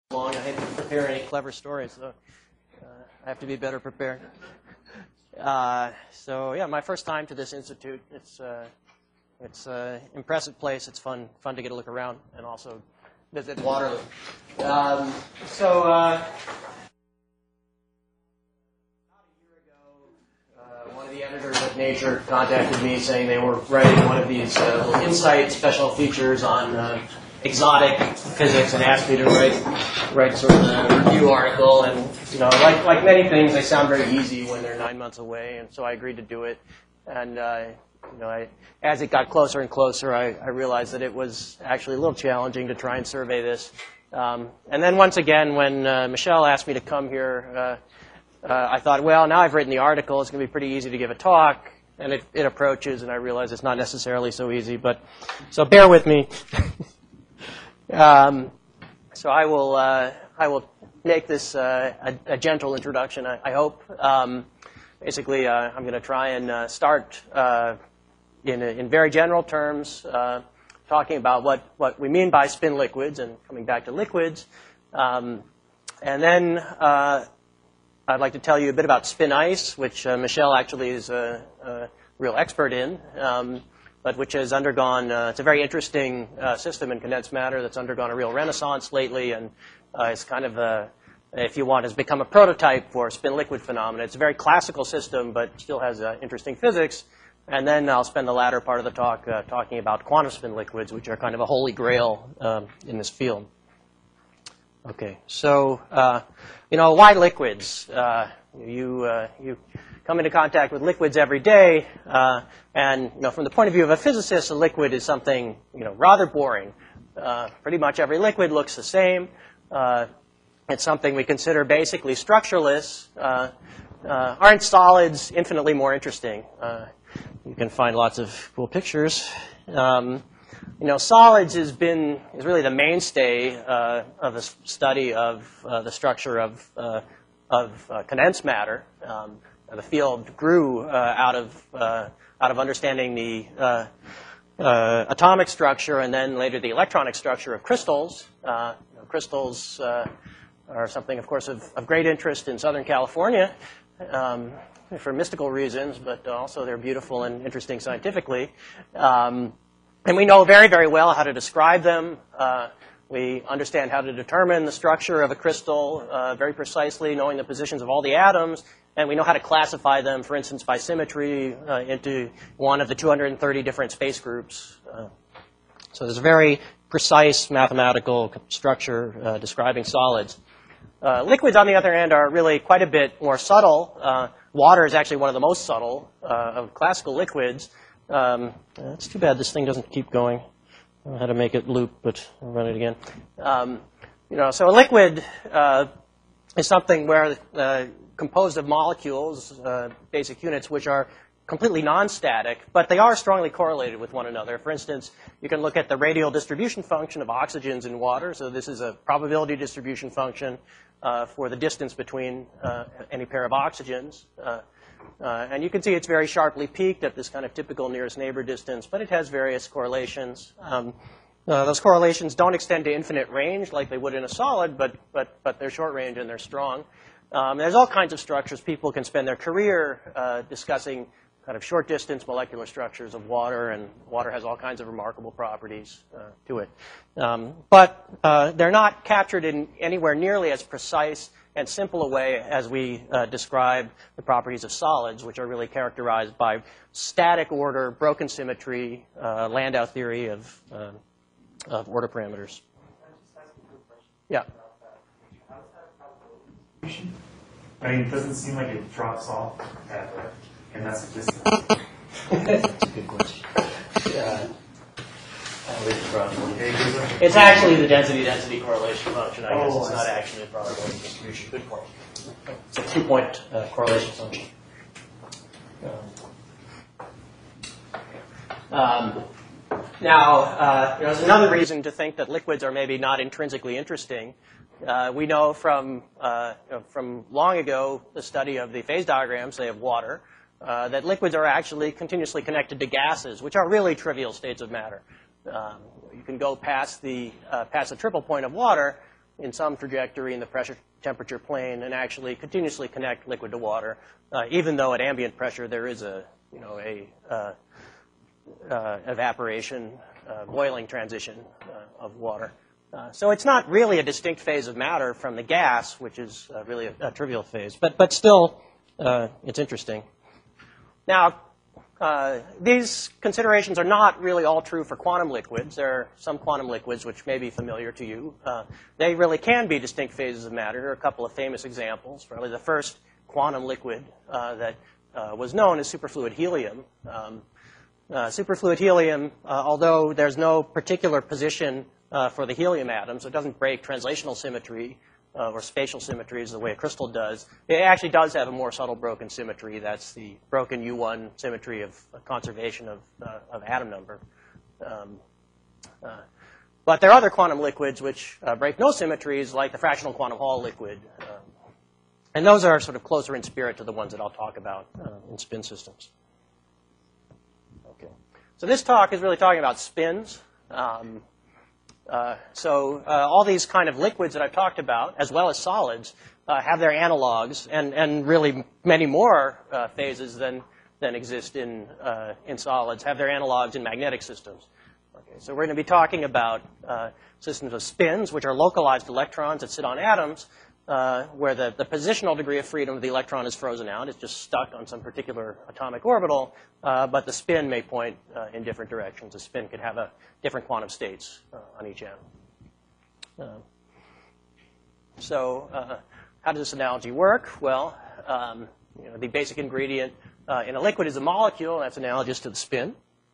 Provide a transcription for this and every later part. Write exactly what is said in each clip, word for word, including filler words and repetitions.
long. I didn't prepare any clever stories, so uh, I have to be better prepared. Uh, so yeah, my first time to this institute. It's uh, it's an impressive place. It's fun fun to get a look around and also visit Waterloo. Um, so uh, about a year ago, uh, one of the editors of Nature contacted me saying they were writing one of these uh, little insight special features on uh, exotic physics and asked me to write write sort of a review article. And you know, like like many things, they sound very easy when they're nine months away. And so I agreed to do it. And uh, you know, I, as it got closer and closer, I, I realized that it was actually a little challenging to try and survey this. Um, and then once again, when uh, Michelle asked me to come here, uh, uh, I thought, well, now I've written the article, it's going to be pretty easy to give a talk. And it, it approaches, and I realize it's not necessarily so easy. But so bear with me. Um, so I will uh, I will make this uh, a, a gentle introduction, I, I hope. Um, basically, uh, I'm going to try and uh, start uh, in, in very general terms, uh, talking about what, what we mean by spin liquids and coming back to liquids. Um, and then uh, I'd like to tell you a bit about spin ice, which uh, Michelle actually is a, a real expert in. Um, but which has undergone, uh, it's a very interesting uh, system in condensed matter that's undergone a real renaissance lately, and uh, it's kind of, a, if you want, has become a prototype for spin-liquid phenomena. It's a very classical system, but still has uh, interesting physics. And then I'll spend the latter part of the talk uh, talking about quantum spin liquids, which are kind of a holy grail um, in this field. Okay, so, uh, you know, why liquids? Uh, you, uh, you come into contact with liquids every day, uh, and you know, from the point of view of a physicist, a liquid is something you know rather boring. Uh, pretty much every liquid looks the same. Uh, it's something we consider basically structureless. Uh, uh, aren't solids infinitely more interesting? Uh, you can find lots of cool pictures. Um, you know, solids has been is really the mainstay uh, of the study of uh, the structure of uh, of uh, condensed matter. Um, The field grew uh, out of uh, out of understanding the uh, uh, atomic structure and then later the electronic structure of crystals. Uh, you know, crystals uh, are something, of course, of, of great interest in Southern California um, for mystical reasons, but also they're beautiful and interesting scientifically. Um, and we know very, very well how to describe them. Uh, We understand how to determine the structure of a crystal uh, very precisely, knowing the positions of all the atoms. And we know how to classify them, for instance, by symmetry uh, into one of the two hundred thirty different space groups. Uh, so there's a very precise mathematical structure uh, describing solids. Uh, liquids, on the other hand, are really quite a bit more subtle. Uh, water is actually one of the most subtle uh, of classical liquids. Um, it's too bad this thing doesn't keep going. I don't know how to make it loop, but I'll run it again. Um, you know, so a liquid uh, is something where uh, composed of molecules, uh, basic units, which are completely non-static, but they are strongly correlated with one another. For instance, you can look at the radial distribution function of oxygens in water. So this is a probability distribution function uh, for the distance between uh, any pair of oxygens. Uh, Uh, and you can see it's very sharply peaked at this kind of typical nearest neighbor distance, but it has various correlations. Um, uh, those correlations don't extend to infinite range like they would in a solid, but, but, but they're short range and they're strong. Um, there's all kinds of structures. People can spend their career uh, discussing kind of short distance molecular structures of water, and water has all kinds of remarkable properties uh, to it. Um, but uh, they're not captured in anywhere nearly as precise and simple a way as we uh, describe the properties of solids, which are really characterized by static order, broken symmetry, uh, Landau theory of, uh, of order parameters. Yeah. I mean, it doesn't seem like it drops off at uh, and that's a distance. That's a good question. Yeah. It's actually the density-density correlation function. I guess oh, it's not actually a probability distribution. Good point. It's a two-point uh, correlation function. Um, um, now, uh, there's another reason to think that liquids are maybe not intrinsically interesting. Uh, we know from uh, you know, from long ago the study of the phase diagrams, say, of water, uh, that liquids are actually continuously connected to gases, which are really trivial states of matter. Um, you can go past the uh, past the triple point of water, in some trajectory in the pressure temperature plane and actually continuously connect liquid to water, uh, even though at ambient pressure there is a, you know, a uh, uh, evaporation, uh, boiling transition uh, of water. Uh, so it's not really a distinct phase of matter from the gas, which is uh, really a, a trivial phase, but but still, uh, it's interesting. Now, uh, these considerations are not really all true for quantum liquids. There are some quantum liquids which may be familiar to you. Uh, they really can be distinct phases of matter. There are a couple of famous examples. Probably the first quantum liquid uh, that uh, was known as superfluid helium. Um, uh, superfluid helium, uh, although there's no particular position Uh, for the helium atom, so it doesn't break translational symmetry uh, or spatial symmetries the way a crystal does. It actually does have a more subtle broken symmetry. That's the broken U one symmetry of uh, conservation of, uh, of atom number. Um, uh, but there are other quantum liquids which uh, break no symmetries, like the fractional quantum Hall liquid. Um, and those are sort of closer in spirit to the ones that I'll talk about uh, in spin systems. Okay. So this talk is really talking about spins. Um, Uh, so uh, all these kind of liquids that I've talked about, as well as solids, uh, have their analogs, and, and really many more uh, phases than, than exist in, uh, in solids, have their analogs in magnetic systems. Okay, so we're going to be talking about uh, systems of spins, which are localized electrons that sit on atoms, uh, where the, the positional degree of freedom of the electron is frozen out. It's just stuck on some particular atomic orbital, uh, but the spin may point uh, in different directions. A spin could have a different quantum states uh, on each atom. Uh, so uh, how does this analogy work? Well, um, you know, the basic ingredient uh, in a liquid is a molecule, and that's analogous to the spin.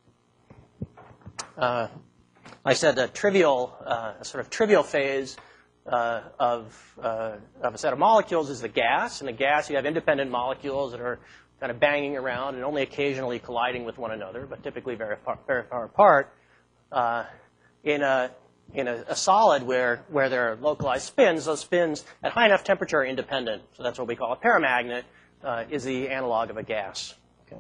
Uh, I said a trivial, uh, a sort of trivial phase Uh, of, uh, of a set of molecules is the gas. In the gas, you have independent molecules that are kind of banging around and only occasionally colliding with one another, but typically very far, very far apart. Uh, in a, in a, a solid where, where there are localized spins, those spins at high enough temperature are independent. So that's what we call a paramagnet, uh, is the analog of a gas. Okay.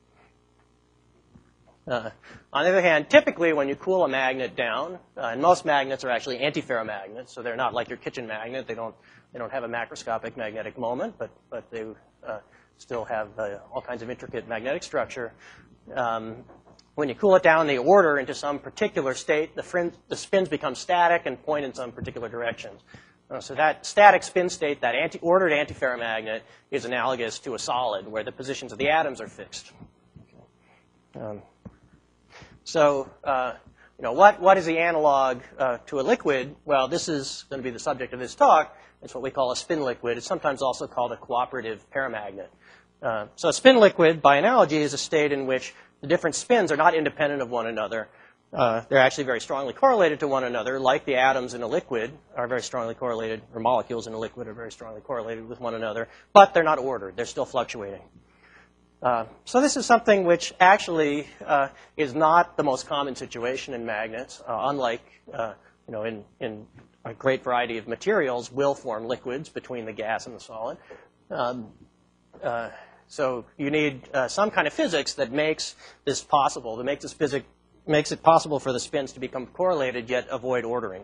Uh, on the other hand, typically when you cool a magnet down, uh, and most magnets are actually antiferromagnets, so they're not like your kitchen magnet. They don't they don't have a macroscopic magnetic moment, but but they uh, still have uh, all kinds of intricate magnetic structure. Um, when you cool it down, they order into some particular state. The, frin the spins become static and point in some particular directions. Uh, so that static spin state, that anti ordered antiferromagnet, is analogous to a solid where the positions of the atoms are fixed. Okay. Um, So, uh, you know, what, what is the analog uh, to a liquid? Well, this is going to be the subject of this talk. It's what we call a spin liquid. It's sometimes also called a cooperative paramagnet. Uh, so a spin liquid, by analogy, is a state in which the different spins are not independent of one another. Uh, they're actually very strongly correlated to one another, like the atoms in a liquid are very strongly correlated, or molecules in a liquid are very strongly correlated with one another, but they're not ordered. They're still fluctuating. Uh, so this is something which actually uh, is not the most common situation in magnets, uh, unlike uh, you know, in, in a great variety of materials will form liquids between the gas and the solid. Um, uh, so you need uh, some kind of physics that makes this possible, that makes this physics makes it possible for the spins to become correlated yet avoid ordering.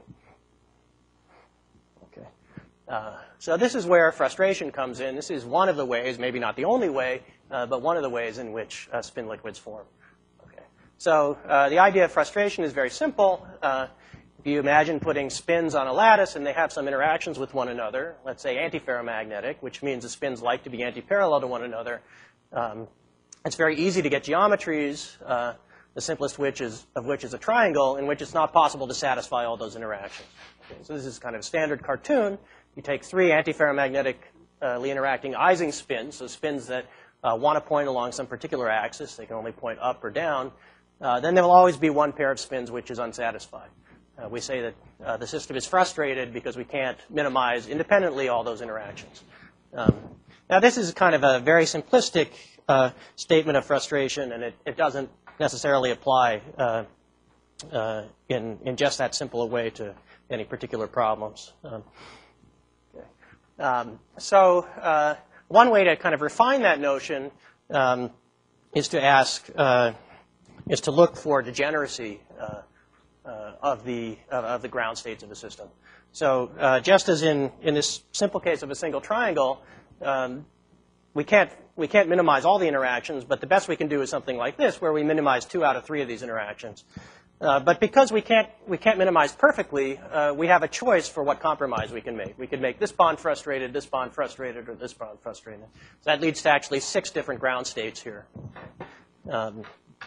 Okay. Uh, so this is where frustration comes in. This is one of the ways, maybe not the only way, Uh, but one of the ways in which uh, spin liquids form. Okay. So uh, the idea of frustration is very simple. Uh, if you imagine putting spins on a lattice and they have some interactions with one another, let's say antiferromagnetic, which means the spins like to be antiparallel to one another, um, it's very easy to get geometries, uh, the simplest which is, of which is a triangle, in which it's not possible to satisfy all those interactions. Okay. So this is kind of a standard cartoon. You take three antiferromagnetically interacting Ising spins, so spins that Uh, want to point along some particular axis. They can only point up or down. Uh, then there will always be one pair of spins which is unsatisfied. Uh, we say that uh, the system is frustrated because we can't minimize independently all those interactions. Um, now, this is kind of a very simplistic uh, statement of frustration, and it, it doesn't necessarily apply uh, uh, in, in just that simple a way to any particular problems. Um, okay. um, so, uh, One way to kind of refine that notion um, is to ask, uh, is to look for degeneracy uh, uh, of, the, uh, of the ground states of the system. So uh, just as in, in this simple case of a single triangle, um, we, can't, we can't minimize all the interactions, but the best we can do is something like this, where we minimize two out of three of these interactions. Uh, but because we can't, we can't minimize perfectly, uh, we have a choice for what compromise we can make. We could make this bond frustrated, this bond frustrated, or this bond frustrated. So that leads to actually six different ground states here. Um,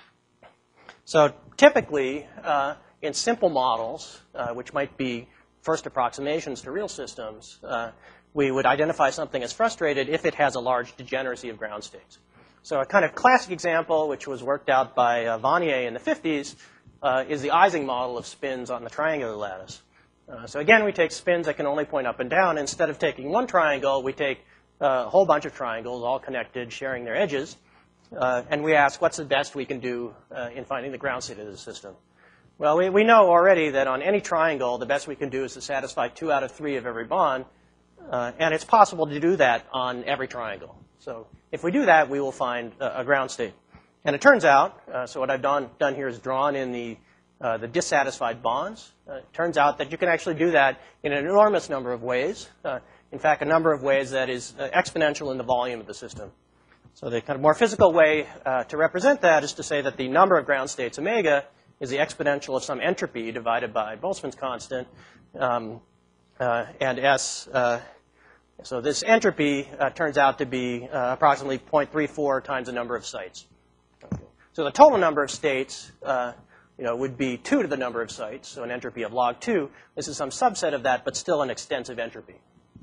so typically, uh, in simple models, uh, which might be first approximations to real systems, uh, we would identify something as frustrated if it has a large degeneracy of ground states. So a kind of classic example, which was worked out by uh, Vannier in the fifties, Uh, is the Ising model of spins on the triangular lattice. Uh, so again, we take spins that can only point up and down. Instead of taking one triangle, we take uh, a whole bunch of triangles, all connected, sharing their edges. Uh, and we ask, what's the best we can do uh, in finding the ground state of the system? Well, we, we know already that on any triangle, the best we can do is to satisfy two out of three of every bond. Uh, and it's possible to do that on every triangle. So if we do that, we will find a, a ground state. And it turns out, uh, so what I've done, done here is drawn in the, uh, the dissatisfied bonds. Uh, it turns out that you can actually do that in an enormous number of ways. Uh, in fact, a number of ways that is uh, exponential in the volume of the system. So the kind of more physical way uh, to represent that is to say that the number of ground states, omega, is the exponential of some entropy divided by Boltzmann's constant. Um, uh, and S, uh, so this entropy uh, turns out to be uh, approximately zero point three four times the number of sites. So the total number of states, uh, you know, would be two to the number of sites, so an entropy of log two. This is some subset of that, but still an extensive entropy.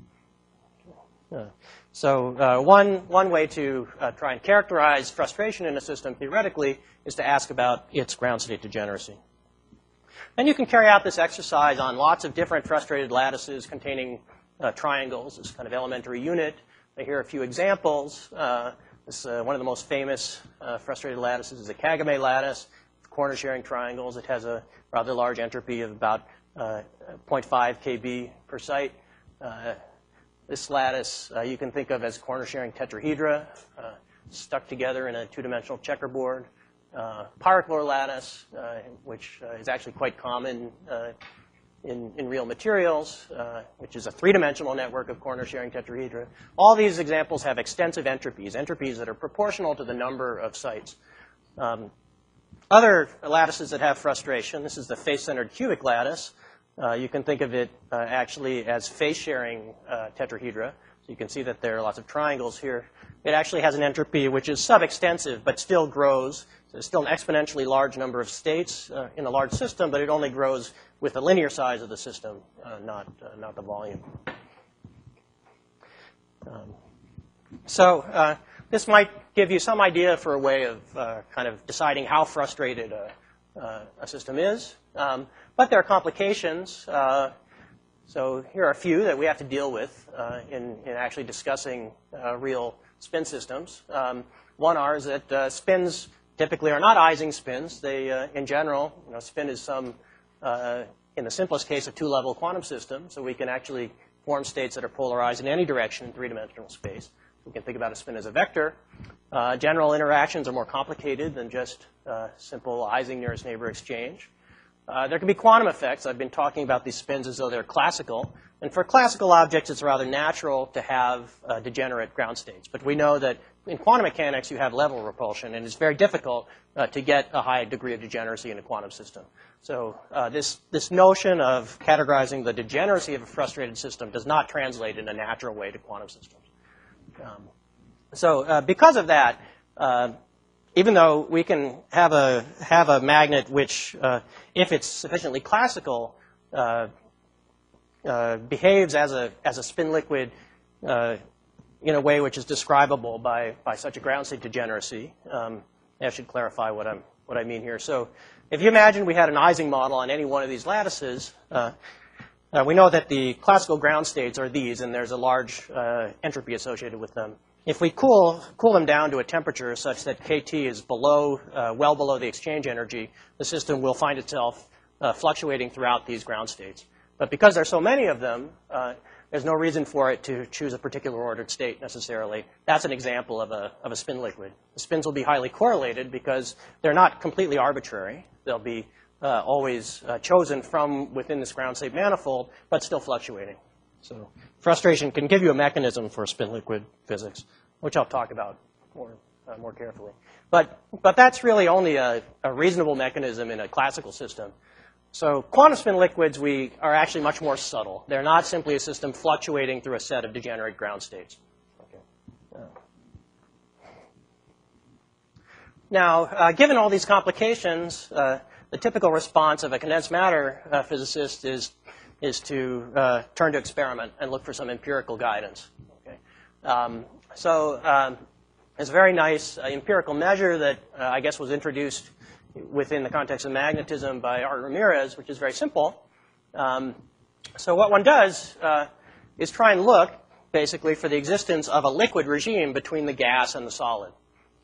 Uh, so uh, one, one way to uh, try and characterize frustration in a system theoretically is to ask about its ground state degeneracy. And you can carry out this exercise on lots of different frustrated lattices containing uh, triangles, this kind of elementary unit. Here are a few examples. Uh, This, uh, one of the most famous uh, frustrated lattices is the Kagame lattice, corner-sharing triangles. It has a rather large entropy of about uh, zero point five K B per site. Uh, this lattice uh, you can think of as corner-sharing tetrahedra, uh, stuck together in a two-dimensional checkerboard. Uh, Pyrochlore lattice, uh, which uh, is actually quite common uh, In, in real materials, uh, which is a three-dimensional network of corner-sharing tetrahedra. All these examples have extensive entropies, entropies that are proportional to the number of sites. Um, other lattices that have frustration, this is the face-centered cubic lattice. Uh, you can think of it uh, actually as face-sharing uh, tetrahedra. So you can see that there are lots of triangles here. It actually has an entropy which is sub-extensive, but still grows. So there's still an exponentially large number of states uh, in a large system, but it only grows with the linear size of the system, uh, not, uh, not the volume. Um, so uh, this might give you some idea for a way of uh, kind of deciding how frustrated a, uh, a system is. Um, but there are complications. Uh, so here are a few that we have to deal with uh, in, in actually discussing uh, real spin systems. Um, one are is that uh, spins typically are not Ising spins. They, uh, in general, you know, spin is some Uh, in the simplest case, a two-level quantum system. So we can actually form states that are polarized in any direction in three-dimensional space. We can think about a spin as a vector. Uh, general interactions are more complicated than just uh, simple Ising nearest neighbor exchange. Uh, there can be quantum effects. I've been talking about these spins as though they're classical. And for classical objects, it's rather natural to have uh, degenerate ground states. But we know that in quantum mechanics, you have level repulsion, and it's very difficult uh, to get a high degree of degeneracy in a quantum system. So uh, this, this notion of categorizing the degeneracy of a frustrated system does not translate in a natural way to quantum systems. Um, so uh, because of that, uh, even though we can have a, have a magnet which, uh, if it's sufficiently classical, uh, uh, behaves as a, as a spin liquid uh, in a way which is describable by, by such a ground state degeneracy. Um, I should clarify what, I'm, what I mean here. So if you imagine we had an Ising model on any one of these lattices, uh, uh, we know that the classical ground states are these, and there's a large uh, entropy associated with them. If we cool, cool them down to a temperature such that K T is below, uh, well below the exchange energy, the system will find itself uh, fluctuating throughout these ground states. But because there's so many of them, uh, there's no reason for it to choose a particular ordered state necessarily. That's an example of a, of a spin liquid. The spins will be highly correlated because they're not completely arbitrary. They'll be uh, always uh, chosen from within this ground state manifold, but still fluctuating. So frustration can give you a mechanism for spin-liquid physics, which I'll talk about more, uh, more carefully. But, but that's really only a, a reasonable mechanism in a classical system. So quantum spin liquids we are actually much more subtle. They're not simply a system fluctuating through a set of degenerate ground states. Okay. Uh. Now, uh, given all these complications, uh, the typical response of a condensed matter uh, physicist is, is to uh, turn to experiment and look for some empirical guidance. Okay. Um, so um, it's a very nice uh, empirical measure that uh, I guess was introduced within the context of magnetism by Art Ramirez, which is very simple. Um, so what one does uh, is try and look, basically, for the existence of a liquid regime between the gas and the solid.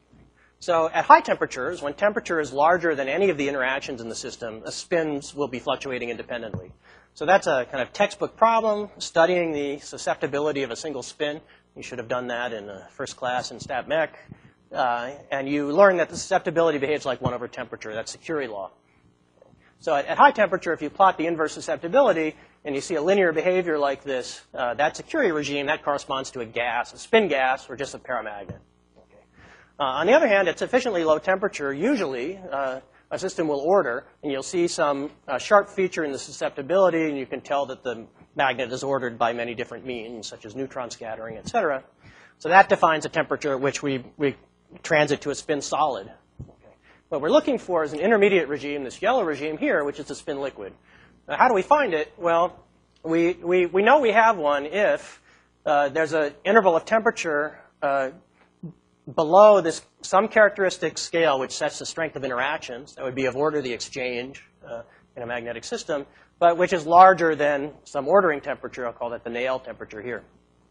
So at high temperatures, when temperature is larger than any of the interactions in the system, the spins will be fluctuating independently. So that's a kind of textbook problem, studying the susceptibility of a single spin. You should have done that in uh, first class in Stat Mech. Uh, and you learn that the susceptibility behaves like one over temperature. That's the Curie law. So at, at high temperature, if you plot the inverse susceptibility and you see a linear behavior like this, uh, that's a Curie regime. That corresponds to a gas, a spin gas, or just a paramagnet. Okay. Uh, on the other hand, at sufficiently low temperature, usually uh, a system will order, and you'll see some uh, sharp feature in the susceptibility, and you can tell that the magnet is ordered by many different means, such as neutron scattering, et cetera. So that defines a temperature at which we, we transit to a spin solid. Okay. What we're looking for is an intermediate regime, this yellow regime here, which is a spin liquid. Now, how do we find it? Well, we, we, we know we have one if uh, there's an interval of temperature uh, below this some characteristic scale which sets the strength of interactions. That would be of order the exchange uh, in a magnetic system, but which is larger than some ordering temperature. I'll call that the Néel temperature here.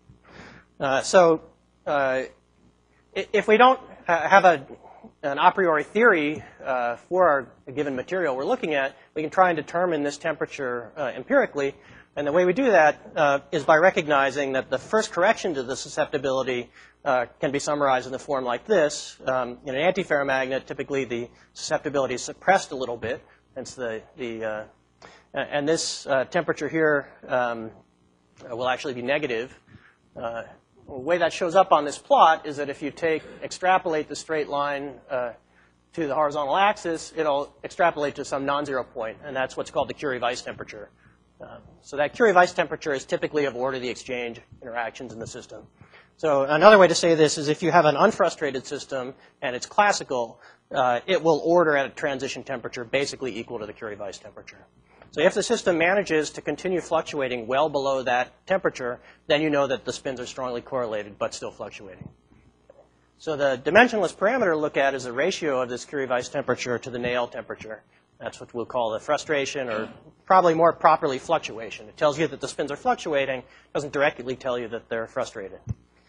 Uh, so uh, if we don't have a, an a priori theory uh, for our given material we're looking at, we can try and determine this temperature uh, empirically. And the way we do that uh, is by recognizing that the first correction to the susceptibility uh, can be summarized in the form like this. Um, in an antiferromagnet, typically the susceptibility is suppressed a little bit, hence the, the uh, and this uh, temperature here um, will actually be negative. Uh, The way that shows up on this plot is that if you take, extrapolate the straight line uh, to the horizontal axis, it'll extrapolate to some non-zero point, and that's what's called the Curie-Weiss temperature. Um, so that Curie-Weiss temperature is typically of order the exchange interactions in the system. So another way to say this is if you have an unfrustrated system and it's classical, uh, it will order at a transition temperature basically equal to the Curie-Weiss temperature. So if the system manages to continue fluctuating well below that temperature, then you know that the spins are strongly correlated but still fluctuating. So the dimensionless parameter to look at is the ratio of this Curie-Weiss temperature to the Néel temperature. That's what we'll call the frustration, or probably more properly fluctuation. It tells you that the spins are fluctuating. It doesn't directly tell you that they're frustrated.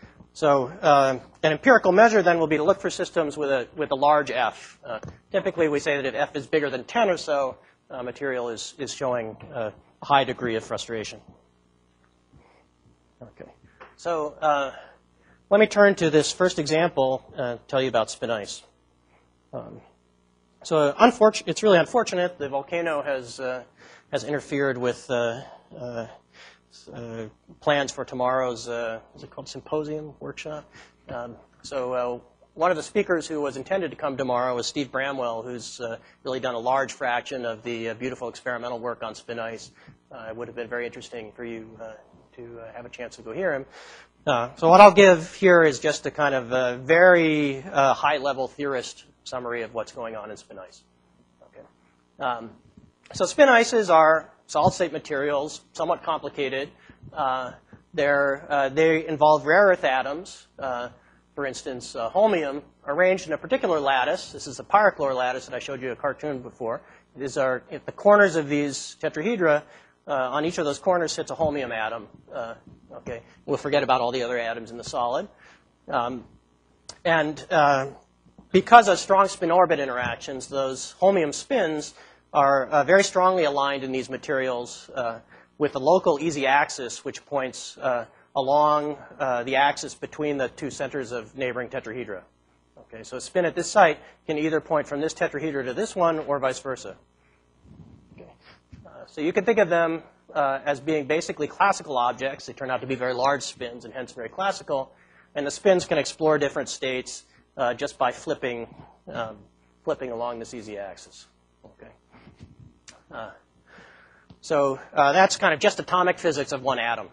So uh, an empirical measure then will be to look for systems with a, with a large F. Uh, typically we say that if F is bigger than ten or so, Uh, material is, is showing uh, a high degree of frustration. Okay. So uh, let me turn to this first example and tell you about spin ice. Um, so unfortunate, it's really unfortunate the volcano has, uh, has interfered with uh, uh, uh, plans for tomorrow's, uh, what's it called, symposium, workshop. Um, so uh, One of the speakers who was intended to come tomorrow is Steve Bramwell, who's uh, really done a large fraction of the uh, beautiful experimental work on spin ice. Uh, it would have been very interesting for you uh, to uh, have a chance to go hear him. Uh, so what I'll give here is just a kind of a very uh, high-level theorist summary of what's going on in spin ice. Okay. Um, so spin ices are solid-state materials, somewhat complicated. Uh, they're, uh, they involve rare earth atoms. Uh, For instance, uh, holmium arranged in a particular lattice. This is the pyrochlore lattice that I showed you a cartoon before. These are at the corners of these tetrahedra. Uh, on each of those corners sits a holmium atom. Uh, okay, we'll forget about all the other atoms in the solid. Um, and uh, because of strong spin-orbit interactions, those holmium spins are uh, very strongly aligned in these materials uh, with a local easy axis, which points uh, along uh, the axis between the two centers of neighboring tetrahedra. Okay, so a spin at this site can either point from this tetrahedra to this one or vice versa. Uh, so you can think of them uh, as being basically classical objects. They turn out to be very large spins and hence very classical. And the spins can explore different states uh, just by flipping, um, flipping along the Z Z axis. Okay. Uh, so uh, that's kind of just atomic physics of one atom.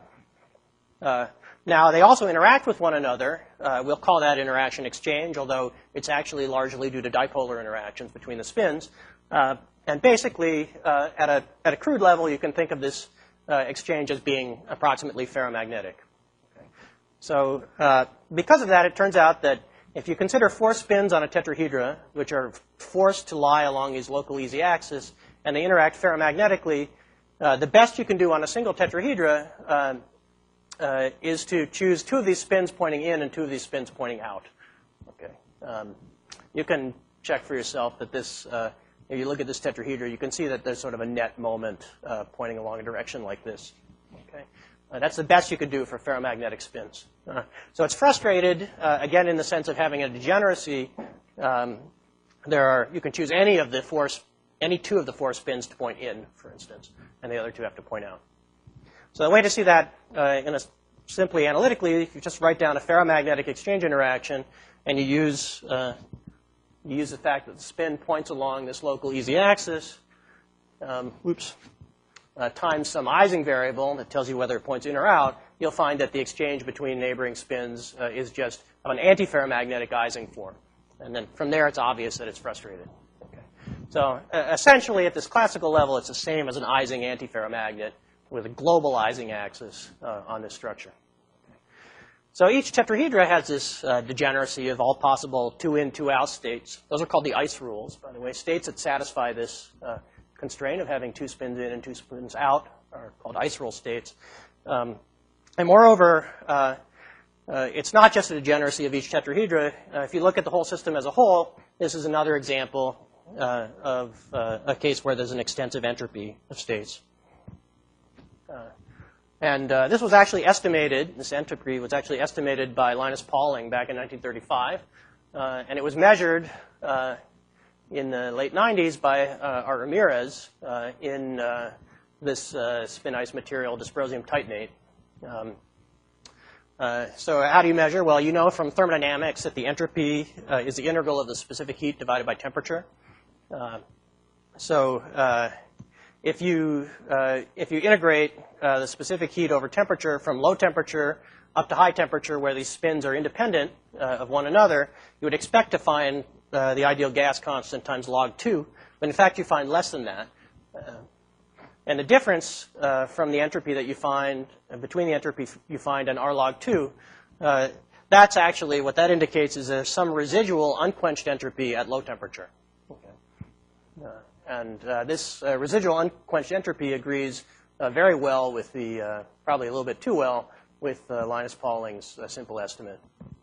Uh, now, they also interact with one another. Uh, we'll call that interaction exchange, although it's actually largely due to dipolar interactions between the spins. Uh, and basically, uh, at, a, at a crude level, you can think of this uh, exchange as being approximately ferromagnetic. Okay. So uh, because of that, it turns out that if you consider four spins on a tetrahedra, which are forced to lie along these local easy axes, and they interact ferromagnetically, uh, the best you can do on a single tetrahedra uh, uh, is to choose two of these spins pointing in and two of these spins pointing out. Okay. Um, you can check for yourself that this, uh, if you look at this tetrahedra, you can see that there's sort of a net moment uh, pointing along a direction like this. Okay. Uh, that's the best you could do for ferromagnetic spins. Uh, so it's frustrated, uh, again, in the sense of having a degeneracy. Um, there are, you can choose any of the four, any two of the four spins to point in, for instance, and the other two have to point out. So the way to see that uh, in a, simply analytically, you just write down a ferromagnetic exchange interaction, and you use, uh, you use the fact that the spin points along this local easy axis. Um, oops. Uh, times some Ising variable that tells you whether it points in or out, you'll find that the exchange between neighboring spins uh, is just of an antiferromagnetic Ising form. And then from there, it's obvious that it's frustrated. Okay. So uh, essentially, at this classical level, it's the same as an Ising antiferromagnet with a global Ising axis uh, on this structure. Okay. So each tetrahedra has this uh, degeneracy of all possible two-in, two-out states. Those are called the ice rules, by the way, states that satisfy this uh, constraint of having two spins in and two spins out are called ice rule states. Um, and moreover, uh, uh, it's not just a degeneracy of each tetrahedra. Uh, if you look at the whole system as a whole, this is another example uh, of uh, a case where there's an extensive entropy of states. Uh, and uh, this was actually estimated, this entropy was actually estimated by Linus Pauling back in nineteen thirty-five. Uh, and it was measured uh, in the late nineties by uh, Art Ramirez uh, in uh, this uh, spin ice material, dysprosium titanate. Um, uh, so how do you measure? Well, you know from thermodynamics that the entropy uh, is the integral of the specific heat divided by temperature. Uh, so uh, if you uh, if you integrate uh, the specific heat over temperature from low temperature up to high temperature, where these spins are independent uh, of one another, you would expect to find Uh, the ideal gas constant times log two, but in fact you find less than that. Uh, and the difference uh, from the entropy that you find, uh, between the entropy you find and R log two, uh, that's actually, what that indicates is there's some residual unquenched entropy at low temperature. Okay. Uh, and uh, this uh, residual unquenched entropy agrees uh, very well with the, uh, probably a little bit too well, with uh, Linus Pauling's uh, simple estimate.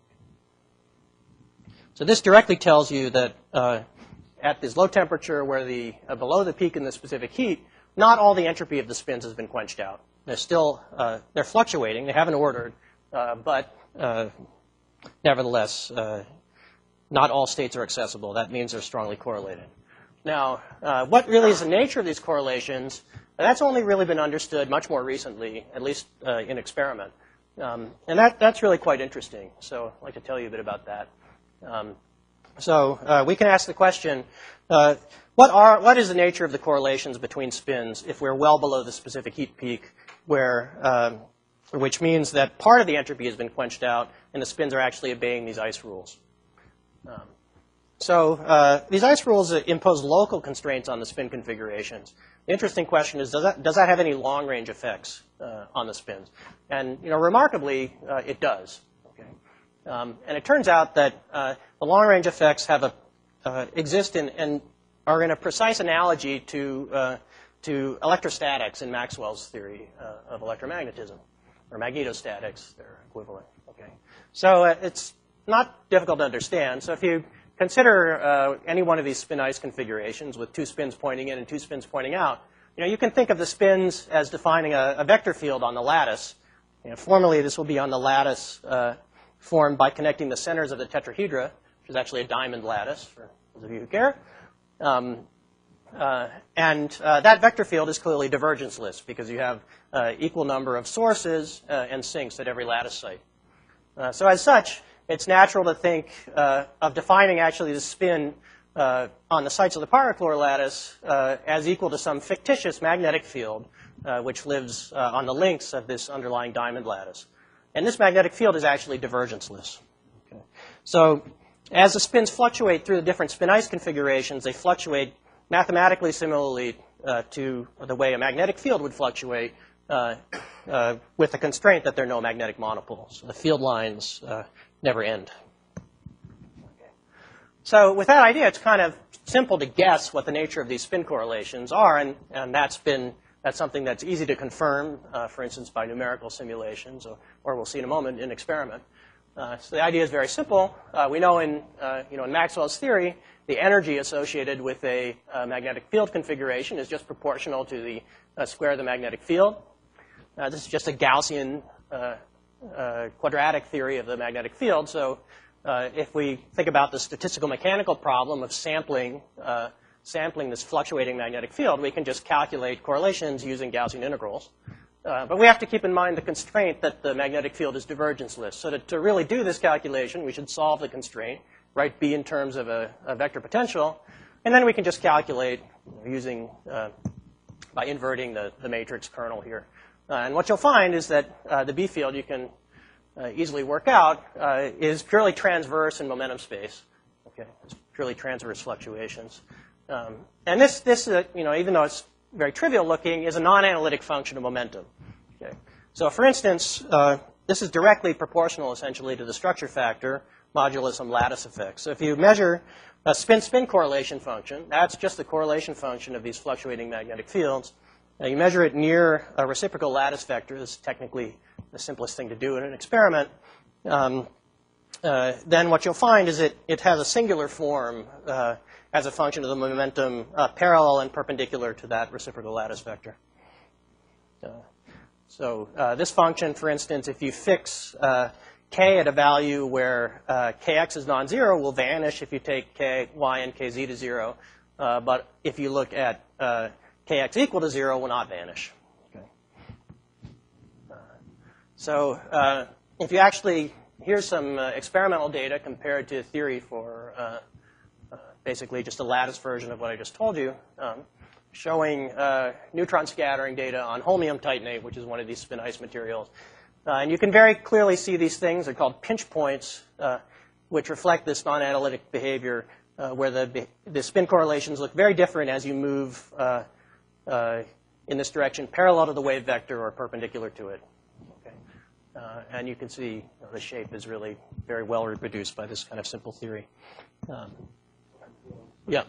So this directly tells you that uh, at this low temperature, where the uh, below the peak in the specific heat, not all the entropy of the spins has been quenched out. They're still uh, they're fluctuating. They haven't ordered, uh, but uh, nevertheless, uh, not all states are accessible. That means they're strongly correlated. Now, uh, what really is the nature of these correlations? That's only really been understood much more recently, at least uh, in experiment, um, and that that's really quite interesting. So I'd like to tell you a bit about that. Um, so uh, we can ask the question, uh, what are what is the nature of the correlations between spins if we're well below the specific heat peak, where um, which means that part of the entropy has been quenched out and the spins are actually obeying these ice rules. Um, so uh, these ice rules impose local constraints on the spin configurations. The interesting question is, does that does that have any long range effects uh, on the spins? And you know, remarkably, uh, it does. Um, and it turns out that uh, the long-range effects have a, uh, exist in, and are in a precise analogy to, uh, to electrostatics in Maxwell's theory uh, of electromagnetism, or magnetostatics, they're equivalent. Okay. So uh, it's not difficult to understand. So if you consider uh, any one of these spin ice configurations with two spins pointing in and two spins pointing out, you know, you can think of the spins as defining a, a vector field on the lattice. You know, formally, this will be on the lattice uh, formed by connecting the centers of the tetrahedra, which is actually a diamond lattice, for those of you who care. Um, uh, and uh, that vector field is clearly divergenceless because you have uh, equal number of sources uh, and sinks at every lattice site. Uh, so as such, it's natural to think uh, of defining actually the spin uh, on the sites of the pyrochlore lattice uh, as equal to some fictitious magnetic field uh, which lives uh, on the links of this underlying diamond lattice. And this magnetic field is actually divergenceless. Okay. So as the spins fluctuate through the different spin ice configurations, they fluctuate mathematically similarly uh, to the way a magnetic field would fluctuate uh, uh, with the constraint that there are no magnetic monopoles. So the field lines uh, never end. Okay. So with that idea, it's kind of simple to guess what the nature of these spin correlations are, and, and that's been that's something that's easy to confirm, uh, for instance, by numerical simulations, or, or we'll see in a moment in experiment. Uh, so the idea is very simple. Uh, we know in, uh, you know, in Maxwell's theory, the energy associated with a uh, magnetic field configuration is just proportional to the uh, square of the magnetic field. Uh, this is just a Gaussian uh, uh, quadratic theory of the magnetic field. So uh, if we think about the statistical mechanical problem of sampling, uh, sampling this fluctuating magnetic field, we can just calculate correlations using Gaussian integrals. Uh, but we have to keep in mind the constraint that the magnetic field is divergenceless. So to, to really do this calculation, we should solve the constraint, write B in terms of a, a vector potential, and then we can just calculate using, uh, by inverting the, the matrix kernel here. Uh, and what you'll find is that uh, the B field you can uh, easily work out uh, is purely transverse in momentum space. Okay, it's purely transverse fluctuations. Um, and this, this uh, you know, even though it's very trivial looking, is a non-analytic function of momentum. Okay. So for instance, uh, this is directly proportional essentially to the structure factor modulus some lattice effect. So if you measure a spin-spin correlation function, that's just the correlation function of these fluctuating magnetic fields. Now you measure it near a reciprocal lattice vector. This is technically the simplest thing to do in an experiment. Um, uh, then what you'll find is it, it has a singular form uh, as a function of the momentum uh, parallel and perpendicular to that reciprocal lattice vector. Uh, so uh, this function, for instance, if you fix uh, k at a value where uh, kx is non-zero, will vanish if you take k, y, and kz to zero. Uh, but if you look at uh, kx equal to zero, will not vanish. Okay. Uh, so uh, if you actually, here's some uh, experimental data compared to theory for uh, basically just a lattice version of what I just told you, um, showing uh, neutron scattering data on holmium titanate, which is one of these spin ice materials. Uh, and you can very clearly see these things. They're called pinch points, uh, which reflect this non-analytic behavior, uh, where the, the spin correlations look very different as you move uh, uh, in this direction, parallel to the wave vector or perpendicular to it. Okay. Uh, and you can see you know, the shape is really very well reproduced by this kind of simple theory. Um, Yeah.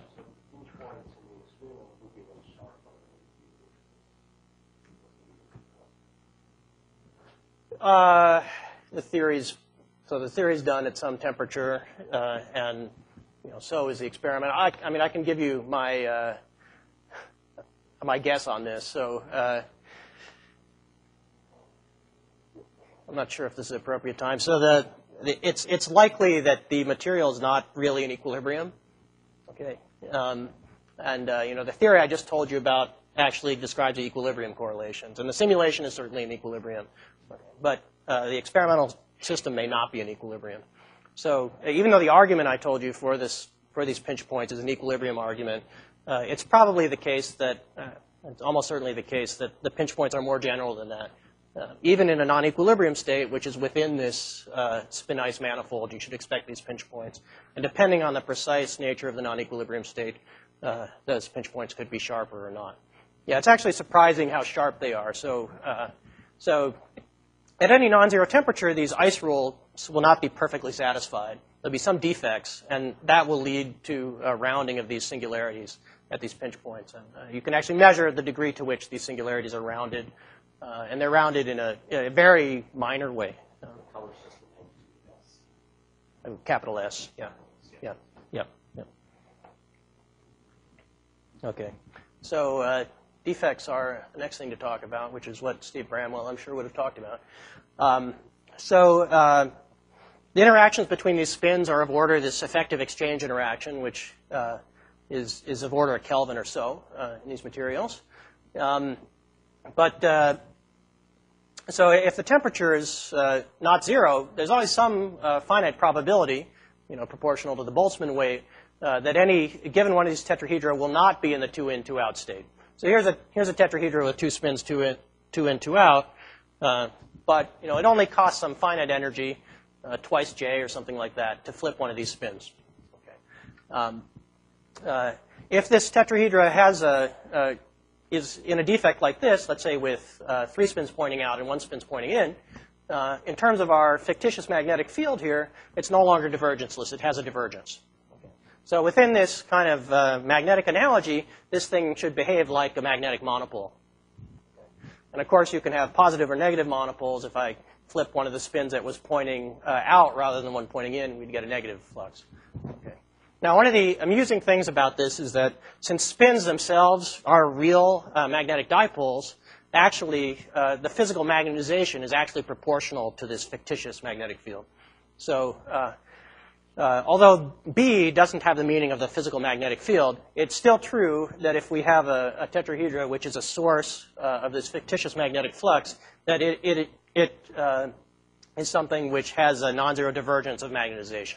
Uh, the theory's so the theory's done at some temperature, uh, and you know so is the experiment. I, I mean, I can give you my uh, my guess on this. So uh, I'm not sure if this is the appropriate time. So the, the it's it's likely that the material is not really in equilibrium. Okay, um, and uh, you know the theory I just told you about actually describes the equilibrium correlations, and the simulation is certainly in equilibrium, but uh, the experimental system may not be in equilibrium. So uh, even though the argument I told you for this for these pinch points is an equilibrium argument, uh, it's probably the case that uh, it's almost certainly the case that the pinch points are more general than that. Uh, even in a non-equilibrium state, which is within this uh, spin ice manifold, you should expect these pinch points. And depending on the precise nature of the non-equilibrium state, uh, those pinch points could be sharper or not. Yeah, it's actually surprising how sharp they are. So, uh, so at any non-zero temperature, these ice rules will not be perfectly satisfied. There'll be some defects, and that will lead to a rounding of these singularities at these pinch points. And uh, you can actually measure the degree to which these singularities are rounded. Uh, and they're rounded in a, in a very minor way. Um, oh, capital S, yeah, yeah, yeah, yeah. Okay, so uh, defects are the next thing to talk about, which is what Steve Bramwell, I'm sure, would have talked about. Um, so uh, the interactions between these spins are of order this effective exchange interaction, which uh, is, is of order of Kelvin or so uh, in these materials. Um, but uh, so if the temperature is uh, not zero, there's always some uh, finite probability, you know, proportional to the Boltzmann weight, uh, that any given one of these tetrahedra will not be in the two in, two out state. So here's a here's a tetrahedra with two spins, two in, two in, two out. Uh, but you know, it only costs some finite energy, uh, twice J or something like that, to flip one of these spins. Okay. Um, uh, if this tetrahedra has a, a is in a defect like this, let's say with uh, three spins pointing out and one spin's pointing in, uh, in terms of our fictitious magnetic field here, it's no longer divergenceless. It has a divergence. Okay. So within this kind of uh, magnetic analogy, this thing should behave like a magnetic monopole. Okay. And of course, you can have positive or negative monopoles. If I flip one of the spins that was pointing uh, out rather than one pointing in, we'd get a negative flux. Okay. Now, one of the amusing things about this is that since spins themselves are real uh, magnetic dipoles, actually uh, the physical magnetization is actually proportional to this fictitious magnetic field. So uh, uh, although B doesn't have the meaning of the physical magnetic field, it's still true that if we have a, a tetrahedra which is a source uh, of this fictitious magnetic flux, that it, it, it uh, is something which has a non-zero divergence of magnetization.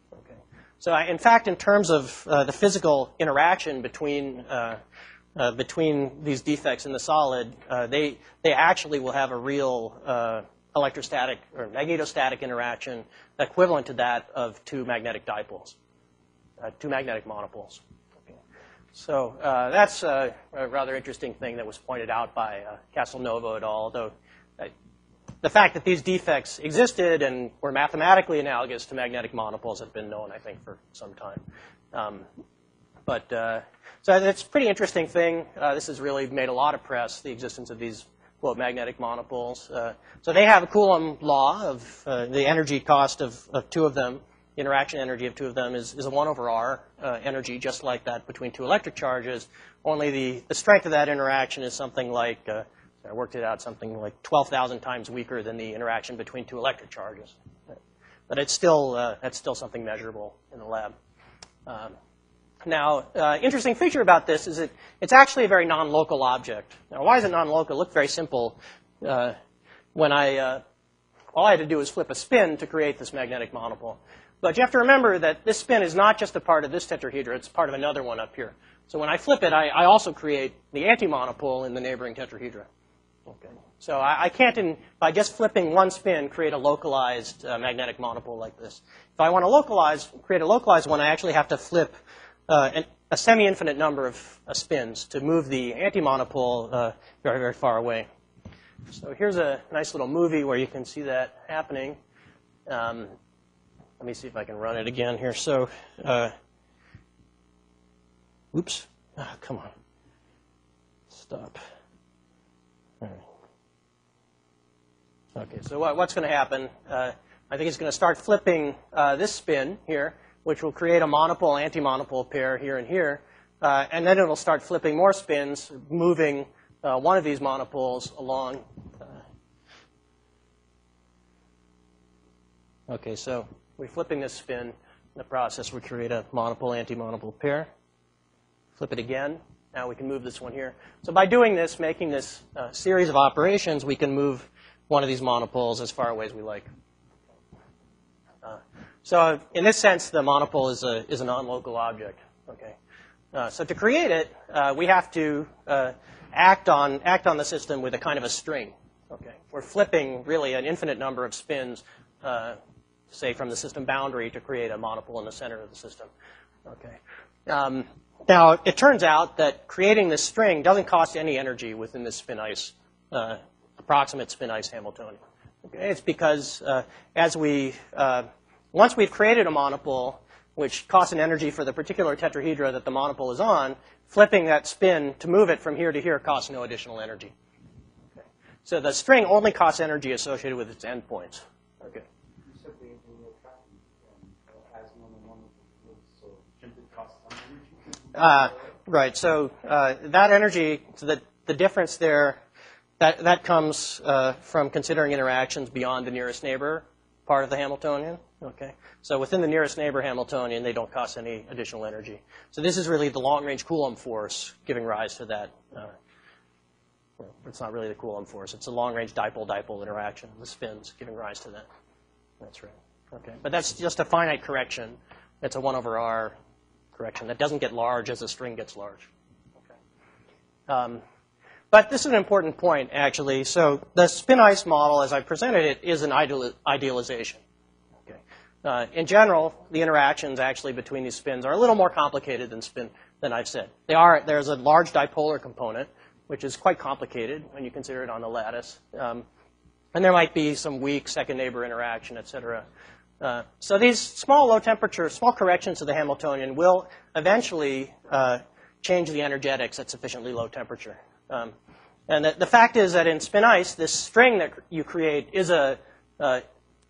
So in fact, in terms of uh, the physical interaction between, uh, uh, between these defects in the solid, uh, they, they actually will have a real uh, electrostatic or magnetostatic interaction equivalent to that of two magnetic dipoles, uh, two magnetic monopoles. Okay. So uh, that's a, a rather interesting thing that was pointed out by uh, Castelnuovo et al., although uh, the fact that these defects existed and were mathematically analogous to magnetic monopoles have been known, I think, for some time. Um, but uh, so it's a pretty interesting thing. Uh, this has really made a lot of press, the existence of these, quote, magnetic monopoles. Uh, so they have a Coulomb law of uh, the energy cost of, of two of them. The interaction energy of two of them is, is a one over R uh, energy, just like that between two electric charges. Only the, the strength of that interaction is something like uh, I worked it out, something like twelve thousand times weaker than the interaction between two electric charges. But it's still, uh, that's still something measurable in the lab. Um, now, uh, interesting feature about this is that it's actually a very non-local object. Now, why is it non-local? It looked very simple. Uh, when I, uh, all I had to do was flip a spin to create this magnetic monopole. But you have to remember that this spin is not just a part of this tetrahedra. It's part of another one up here. So when I flip it, I, I also create the anti-monopole in the neighboring tetrahedra. Okay. So I, I can't, in, by just flipping one spin, create a localized uh, magnetic monopole like this. If I want to localize, create a localized one, I actually have to flip uh, an, a semi-infinite number of uh, spins to move the anti-monopole uh, very, very far away. So here's a nice little movie where you can see that happening. Um, let me see if I can run it again here. So, uh, oops. Oh, come on. Stop. All right. Okay, so what, what's going to happen? Uh, I think it's going to start flipping uh, this spin here, which will create a monopole, anti-monopole pair here and here. Uh, and then it'll start flipping more spins, moving uh, one of these monopoles along. Uh, okay, so we're flipping this spin. In the process, we create a monopole, anti-monopole pair. Flip it again. Now we can move this one here. So by doing this, making this uh, series of operations, we can move one of these monopoles as far away as we like. Uh, so in this sense, the monopole is a, is a non-local object. Okay. Uh, so to create it, uh, we have to uh, act on, act on the system with a kind of a string. Okay. We're flipping really an infinite number of spins, uh, say from the system boundary, to create a monopole in the center of the system. Okay. Um, Now, it turns out that creating this string doesn't cost any energy within this spin ice, uh, approximate spin ice Hamiltonian. Okay? It's because uh, as we, uh, once we've created a monopole, which costs an energy for the particular tetrahedra that the monopole is on, flipping that spin to move it from here to here costs no additional energy. Okay? So the string only costs energy associated with its endpoints. Okay. Uh, right. So uh, that energy, so that the difference there, that that comes uh, from considering interactions beyond the nearest neighbor part of the Hamiltonian. Okay. So within the nearest neighbor Hamiltonian, they don't cost any additional energy. So this is really the long-range Coulomb force giving rise to that. Uh, well, it's not really the Coulomb force. It's a long-range dipole-dipole interaction. The spins giving rise to that. That's right. Okay. But that's just a finite correction. It's a one over R correction that doesn't get large as the string gets large. Okay. Um, but this is an important point, actually. So the spin ice model, as I presented it, is an ideal, idealization. Okay. Uh, in general, the interactions actually between these spins are a little more complicated than spin than I've said. They are. There's a large dipolar component, which is quite complicated when you consider it on the lattice. Um, and there might be some weak second neighbor interaction, et cetera. Uh, so these small low temperature, small corrections to the Hamiltonian will eventually uh, change the energetics at sufficiently low temperature. Um, and the, the fact is that in spin ice, this string that you create is a uh,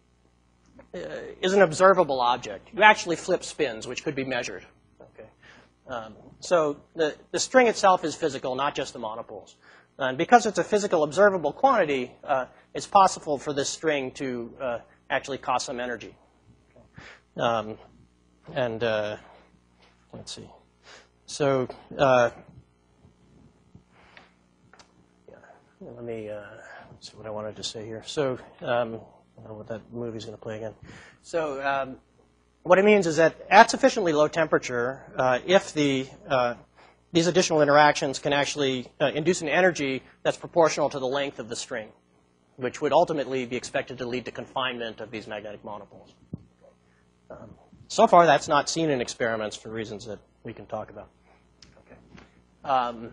is an observable object. You actually flip spins, which could be measured. Okay. Um, so the, the string itself is physical, not just the monopoles. And because it's a physical observable quantity, uh, it's possible for this string to uh, actually cost some energy. Okay. Um, and uh, let's see. So uh, yeah, let me uh, see what I wanted to say here. So um, I don't know what that movie's going to play again. So um, what it means is that at sufficiently low temperature, uh, if the uh, these additional interactions can actually uh, induce an energy that's proportional to the length of the string, which would ultimately be expected to lead to confinement of these magnetic monopoles. Um, so far, that's not seen in experiments for reasons that we can talk about. Okay. Um,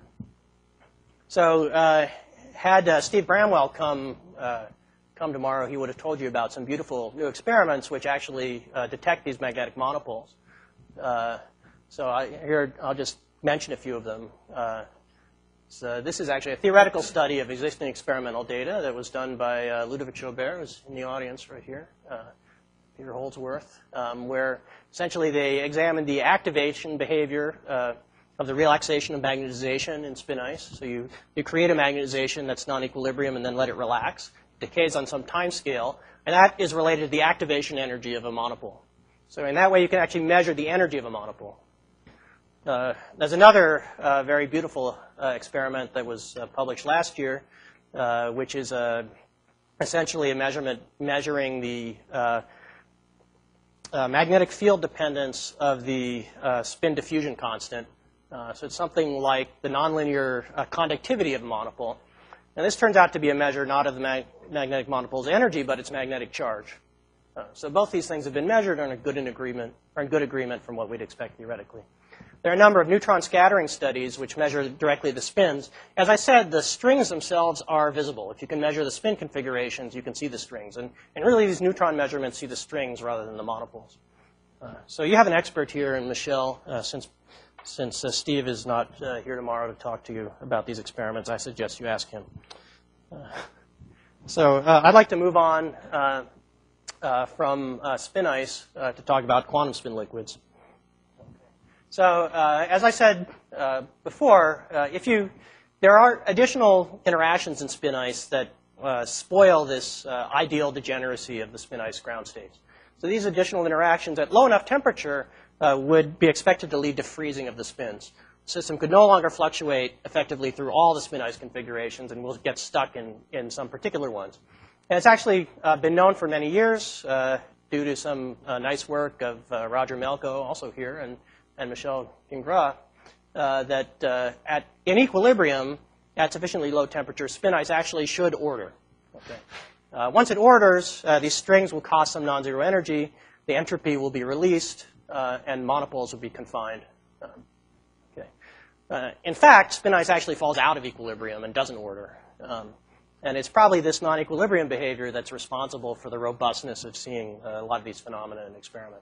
so uh, had uh, Steve Bramwell come uh, come tomorrow, he would have told you about some beautiful new experiments which actually uh, detect these magnetic monopoles. Uh, so I, here, I'll just mention a few of them. Uh, so this is actually a theoretical study of existing experimental data that was done by uh, Ludovic Joubert, who's in the audience right here, uh, Peter Holdsworth, um, where essentially they examined the activation behavior uh, of the relaxation of magnetization in spin ice. So you, you create a magnetization that's non-equilibrium and then let it relax. It decays on some time scale, and that is related to the activation energy of a monopole. So in that way, you can actually measure the energy of a monopole. Uh, there's another uh, very beautiful uh, experiment that was uh, published last year, uh, which is uh, essentially a measurement measuring the uh, uh, magnetic field dependence of the uh, spin diffusion constant. Uh, so it's something like the nonlinear uh, conductivity of a monopole. And this turns out to be a measure not of the mag magnetic monopole's energy, but its magnetic charge. Uh, so both these things have been measured and are good in agreement, or in good agreement from what we'd expect theoretically. There are a number of neutron scattering studies which measure directly the spins. As I said, the strings themselves are visible. If you can measure the spin configurations, you can see the strings. And, and really, these neutron measurements see the strings rather than the monopoles. Uh, so you have an expert here in Michel. Uh, since since uh, Steve is not uh, here tomorrow to talk to you about these experiments, I suggest you ask him. Uh, so uh, I'd like to move on uh, uh, from uh, spin ice uh, to talk about quantum spin liquids. So uh, as I said uh, before, uh, if you, there are additional interactions in spin ice that uh, spoil this uh, ideal degeneracy of the spin ice ground states. So these additional interactions at low enough temperature uh, would be expected to lead to freezing of the spins. The system could no longer fluctuate effectively through all the spin ice configurations and will get stuck in, in some particular ones. And it's actually uh, been known for many years uh, due to some uh, nice work of uh, Roger Melko, also here, and and Michel Gingras, uh, that uh, at, in equilibrium, at sufficiently low temperature, spin ice actually should order. Okay. Uh, once it orders, uh, these strings will cost some non-zero energy, the entropy will be released, uh, and monopoles will be confined. Um, okay. uh, in fact, spin ice actually falls out of equilibrium and doesn't order. Um, and it's probably this non-equilibrium behavior that's responsible for the robustness of seeing uh, a lot of these phenomena in experiment.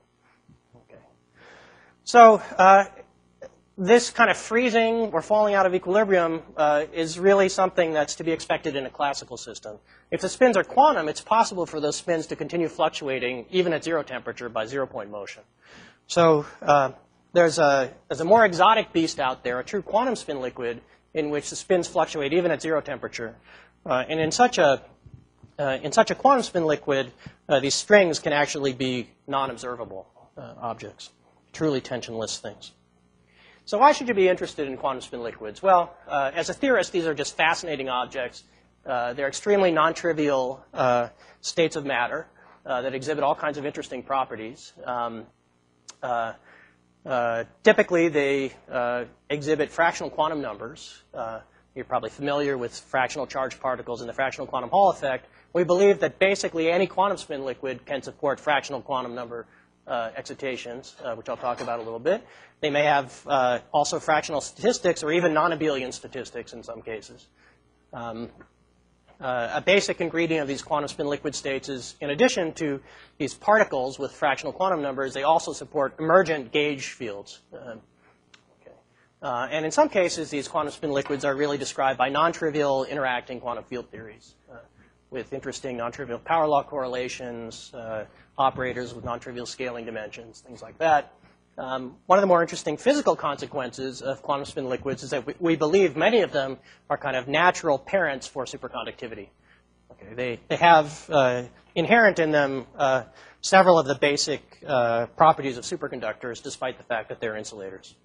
So uh, this kind of freezing or falling out of equilibrium uh, is really something that's to be expected in a classical system. If the spins are quantum, it's possible for those spins to continue fluctuating even at zero temperature by zero-point motion. So uh, there's, a, there's a more exotic beast out there, a true quantum spin liquid, in which the spins fluctuate even at zero temperature. Uh, and in such a uh, in such a quantum spin liquid, uh, these strings can actually be non-observable uh, objects, truly tensionless things. So why should you be interested in quantum spin liquids? Well, uh, as a theorist, these are just fascinating objects. Uh, they're extremely non-trivial uh, states of matter uh, that exhibit all kinds of interesting properties. Um, uh, uh, typically, they uh, exhibit fractional quantum numbers. Uh, you're probably familiar with fractional charged particles and the fractional quantum Hall effect. We believe that basically any quantum spin liquid can support fractional quantum number uh, excitations, uh, which I'll talk about a little bit. They may have uh, also fractional statistics or even non-abelian statistics in some cases. Um, uh, a basic ingredient of these quantum spin liquid states is, in addition to these particles with fractional quantum numbers, they also support emergent gauge fields. Uh, okay. uh, and in some cases, these quantum spin liquids are really described by non-trivial interacting quantum field theories uh, with interesting non-trivial power law correlations, uh, operators with non-trivial scaling dimensions, things like that. Um, one of the more interesting physical consequences of quantum spin liquids is that we, we believe many of them are kind of natural parents for superconductivity. Okay, they, they have uh, inherent in them uh, several of the basic uh, properties of superconductors, despite the fact that they're insulators.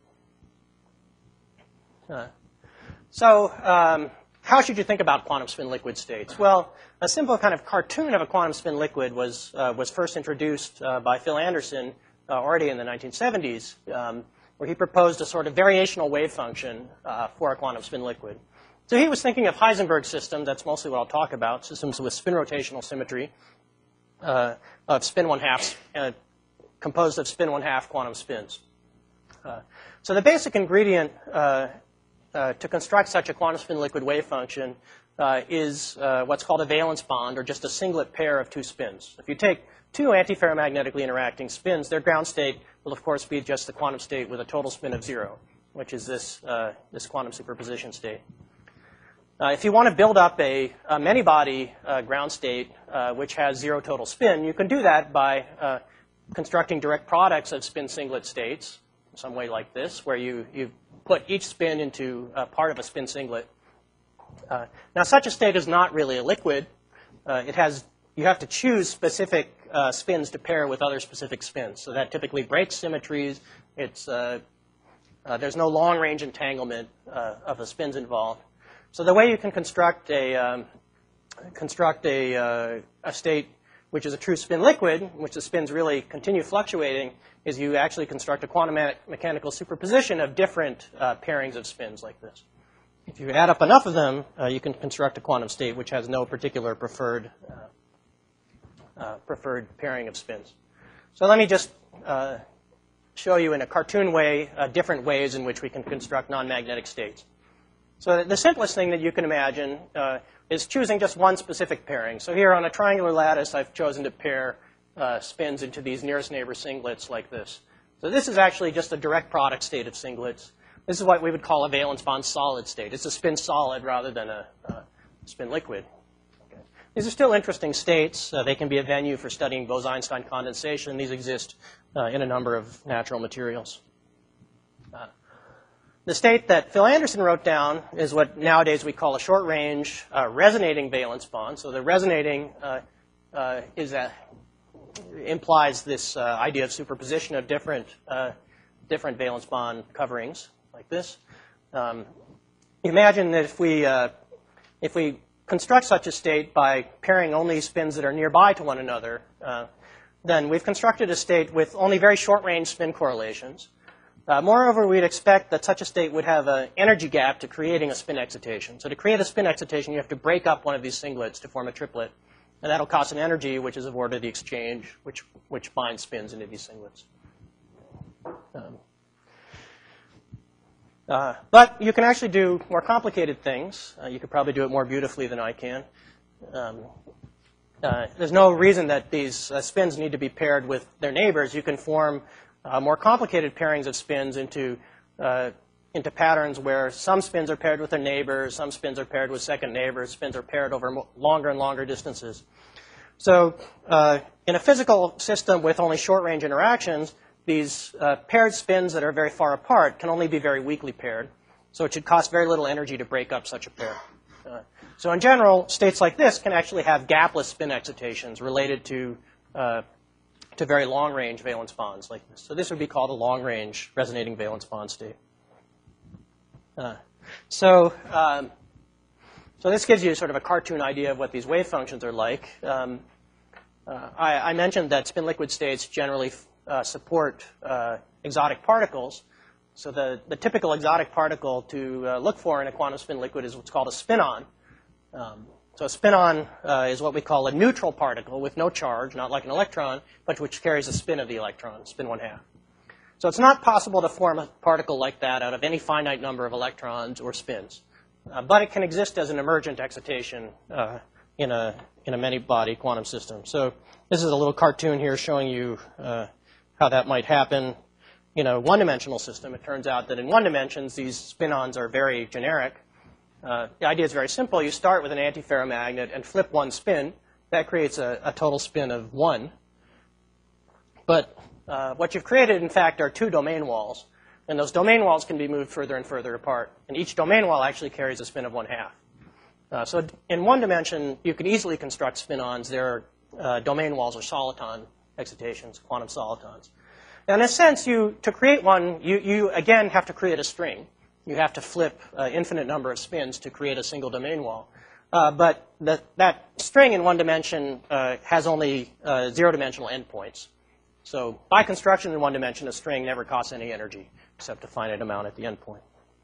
Uh, so um, how should you think about quantum spin liquid states? Well, a simple kind of cartoon of a quantum spin liquid was, uh, was first introduced uh, by Phil Anderson Uh, already in the nineteen seventies, um, where he proposed a sort of variational wave function uh, for a quantum spin liquid. So he was thinking of Heisenberg's system, that's mostly what I'll talk about, systems with spin rotational symmetry uh, of spin one-halves, uh, composed of spin one-half quantum spins. Uh, so the basic ingredient uh, uh, to construct such a quantum spin liquid wave function uh, is uh, what's called a valence bond, or just a singlet pair of two spins. If you take two antiferromagnetically interacting spins, their ground state will, of course, be just the quantum state with a total spin of zero, which is this, uh, this quantum superposition state. Uh, if you want to build up a, a many-body uh, ground state uh, which has zero total spin, you can do that by uh, constructing direct products of spin singlet states, in some way like this, where you, you put each spin into uh, part of a spin singlet. Uh, now, such a state is not really a liquid. Uh, it has, you have to choose specific Uh, spins to pair with other specific spins. So that typically breaks symmetries. It's, uh, uh, there's no long-range entanglement uh, of the spins involved. So the way you can construct a, um, construct a, uh, a state which is a true spin liquid, in which the spins really continue fluctuating, is you actually construct a quantum me mechanical superposition of different uh, pairings of spins like this. If you add up enough of them, uh, you can construct a quantum state which has no particular preferred uh, Uh, preferred pairing of spins. So let me just uh, show you in a cartoon way uh, different ways in which we can construct non-magnetic states. So the simplest thing that you can imagine uh, is choosing just one specific pairing. So here on a triangular lattice, I've chosen to pair uh, spins into these nearest neighbor singlets like this. So this is actually just a direct product state of singlets. This is what we would call a valence bond solid state. It's a spin solid rather than a, a spin liquid. These are still interesting states. Uh, they can be a venue for studying Bose-Einstein condensation. These exist uh, in a number of natural materials. Uh, the state that Phil Anderson wrote down is what nowadays we call a short-range uh, resonating valence bond. So the resonating uh, uh, is a, implies this uh, idea of superposition of different, uh, different valence bond coverings like this. Um, imagine that if we, uh, if we construct such a state by pairing only spins that are nearby to one another, uh, then we've constructed a state with only very short-range spin correlations. Uh, moreover, we'd expect that such a state would have an energy gap to creating a spin excitation. So to create a spin excitation, you have to break up one of these singlets to form a triplet. And that'll cost an energy, which is of order the exchange, which, which binds spins into these singlets. Um, Uh, but you can actually do more complicated things. Uh, you could probably do it more beautifully than I can. Um, uh, there's no reason that these uh, spins need to be paired with their neighbors. You can form uh, more complicated pairings of spins into, uh, into patterns where some spins are paired with their neighbors, some spins are paired with second neighbors, spins are paired over longer and longer distances. So uh, in a physical system with only short-range interactions, these uh, paired spins that are very far apart can only be very weakly paired. So it should cost very little energy to break up such a pair. Uh, so in general, states like this can actually have gapless spin excitations related to, uh, to very long-range valence bonds like this. So this would be called a long-range resonating valence bond state. Uh, so, um, so this gives you sort of a cartoon idea of what these wave functions are like. Um, uh, I, I mentioned that spin-liquid states generally uh, support uh, exotic particles. So the, the typical exotic particle to uh, look for in a quantum spin liquid is what's called a spin-on. Um, so a spin-on uh, is what we call a neutral particle with no charge, not like an electron, but which carries a spin of the electron, spin one half. So it's not possible to form a particle like that out of any finite number of electrons or spins. Uh, but it can exist as an emergent excitation uh, in a, in a many-body quantum system. So this is a little cartoon here showing you uh, how that might happen. In a one-dimensional system, it turns out that in one dimensions, these spin-ons are very generic. Uh, the idea is very simple. You start with an antiferromagnet and flip one spin. That creates a, a total spin of one. But uh, what you've created, in fact, are two domain walls. And those domain walls can be moved further and further apart. And each domain wall actually carries a spin of one half. Uh, so in one dimension, you can easily construct spin-ons. Their uh, domain walls are soliton excitations, quantum solitons. In a sense, you, to create one, you, you, again, have to create a string. You have to flip an infinite number of spins to create a single domain wall. Uh, but the, that string in one dimension uh, has only uh, zero-dimensional endpoints. So by construction in one dimension, a string never costs any energy except a finite amount at the endpoint.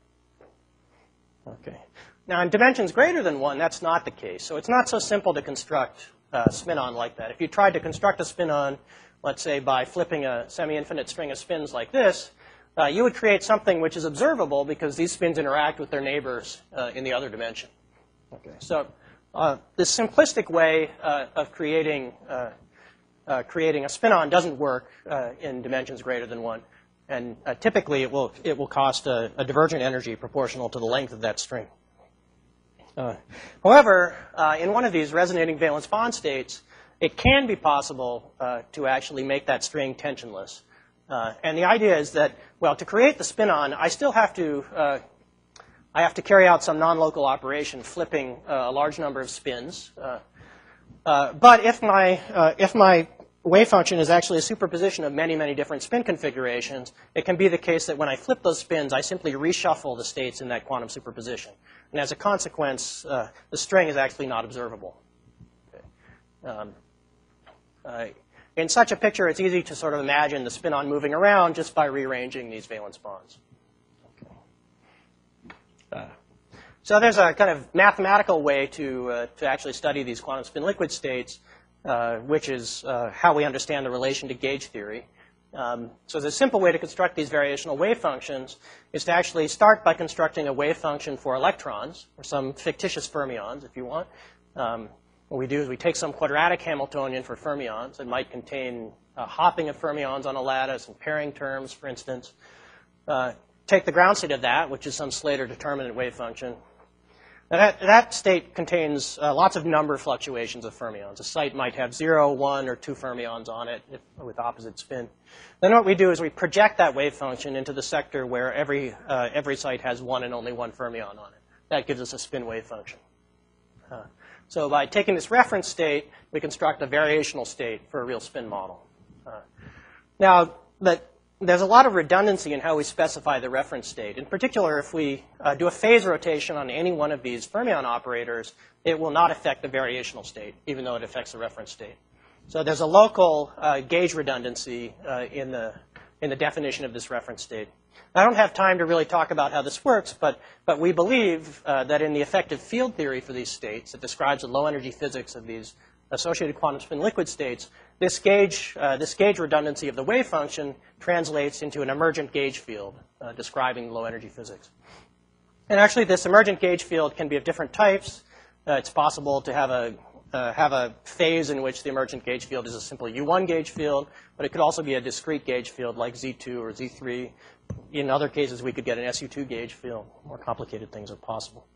Okay. Now, in dimensions greater than one, that's not the case. So it's not so simple to construct a spin-on like that. If you tried to construct a spin-on, let's say by flipping a semi-infinite string of spins like this, uh, you would create something which is observable because these spins interact with their neighbors uh, in the other dimension. Okay. So uh, this simplistic way uh, of creating, uh, uh, creating a spin-on doesn't work uh, in dimensions greater than one. And uh, typically, it will, it will cost a, a divergent energy proportional to the length of that string. Uh, however, uh, in one of these resonating valence bond states, it can be possible uh, to actually make that string tensionless. Uh, and the idea is that, well, to create the spin-on, I still have to, uh, I have to carry out some non-local operation, flipping uh, a large number of spins. Uh, uh, but if my, uh, if my wave function is actually a superposition of many, many different spin configurations, it can be the case that when I flip those spins, I simply reshuffle the states in that quantum superposition. And as a consequence, uh, the string is actually not observable. Okay. Um, uh, in such a picture, it's easy to sort of imagine the spin-on moving around just by rearranging these valence bonds. Okay. Uh, so there's a kind of mathematical way to, uh, to actually study these quantum spin liquid states, uh, which is uh, how we understand the relation to gauge theory. Um, so the simple way to construct these variational wave functions is to actually start by constructing a wave function for electrons, or some fictitious fermions, if you want. Um, what we do is we take some quadratic Hamiltonian for fermions. It might contain a hopping of fermions on a lattice and pairing terms, for instance. Uh, take the ground state of that, which is some Slater determinant wave function. Now that, that state contains uh, lots of number fluctuations of fermions. A site might have zero, one, or two fermions on it if, with opposite spin. Then what we do is we project that wave function into the sector where every, uh, every site has one and only one fermion on it. That gives us a spin wave function. Uh, so by taking this reference state, we construct a variational state for a real spin model. Uh, now, but there's a lot of redundancy in how we specify the reference state. In particular, if we uh, do a phase rotation on any one of these fermion operators, it will not affect the variational state, even though it affects the reference state. So there's a local uh, gauge redundancy uh, in, the, in the definition of this reference state. I don't have time to really talk about how this works, but, but we believe uh, that in the effective field theory for these states that describes the low energy physics of these associated quantum spin liquid states, this gauge, uh, this gauge redundancy of the wave function translates into an emergent gauge field uh, describing low energy physics. And actually, this emergent gauge field can be of different types. Uh, it's possible to have a, uh, have a phase in which the emergent gauge field is a simple U one gauge field, but it could also be a discrete gauge field like Z two or Z three. In other cases, we could get an S U two gauge field. More complicated things are possible.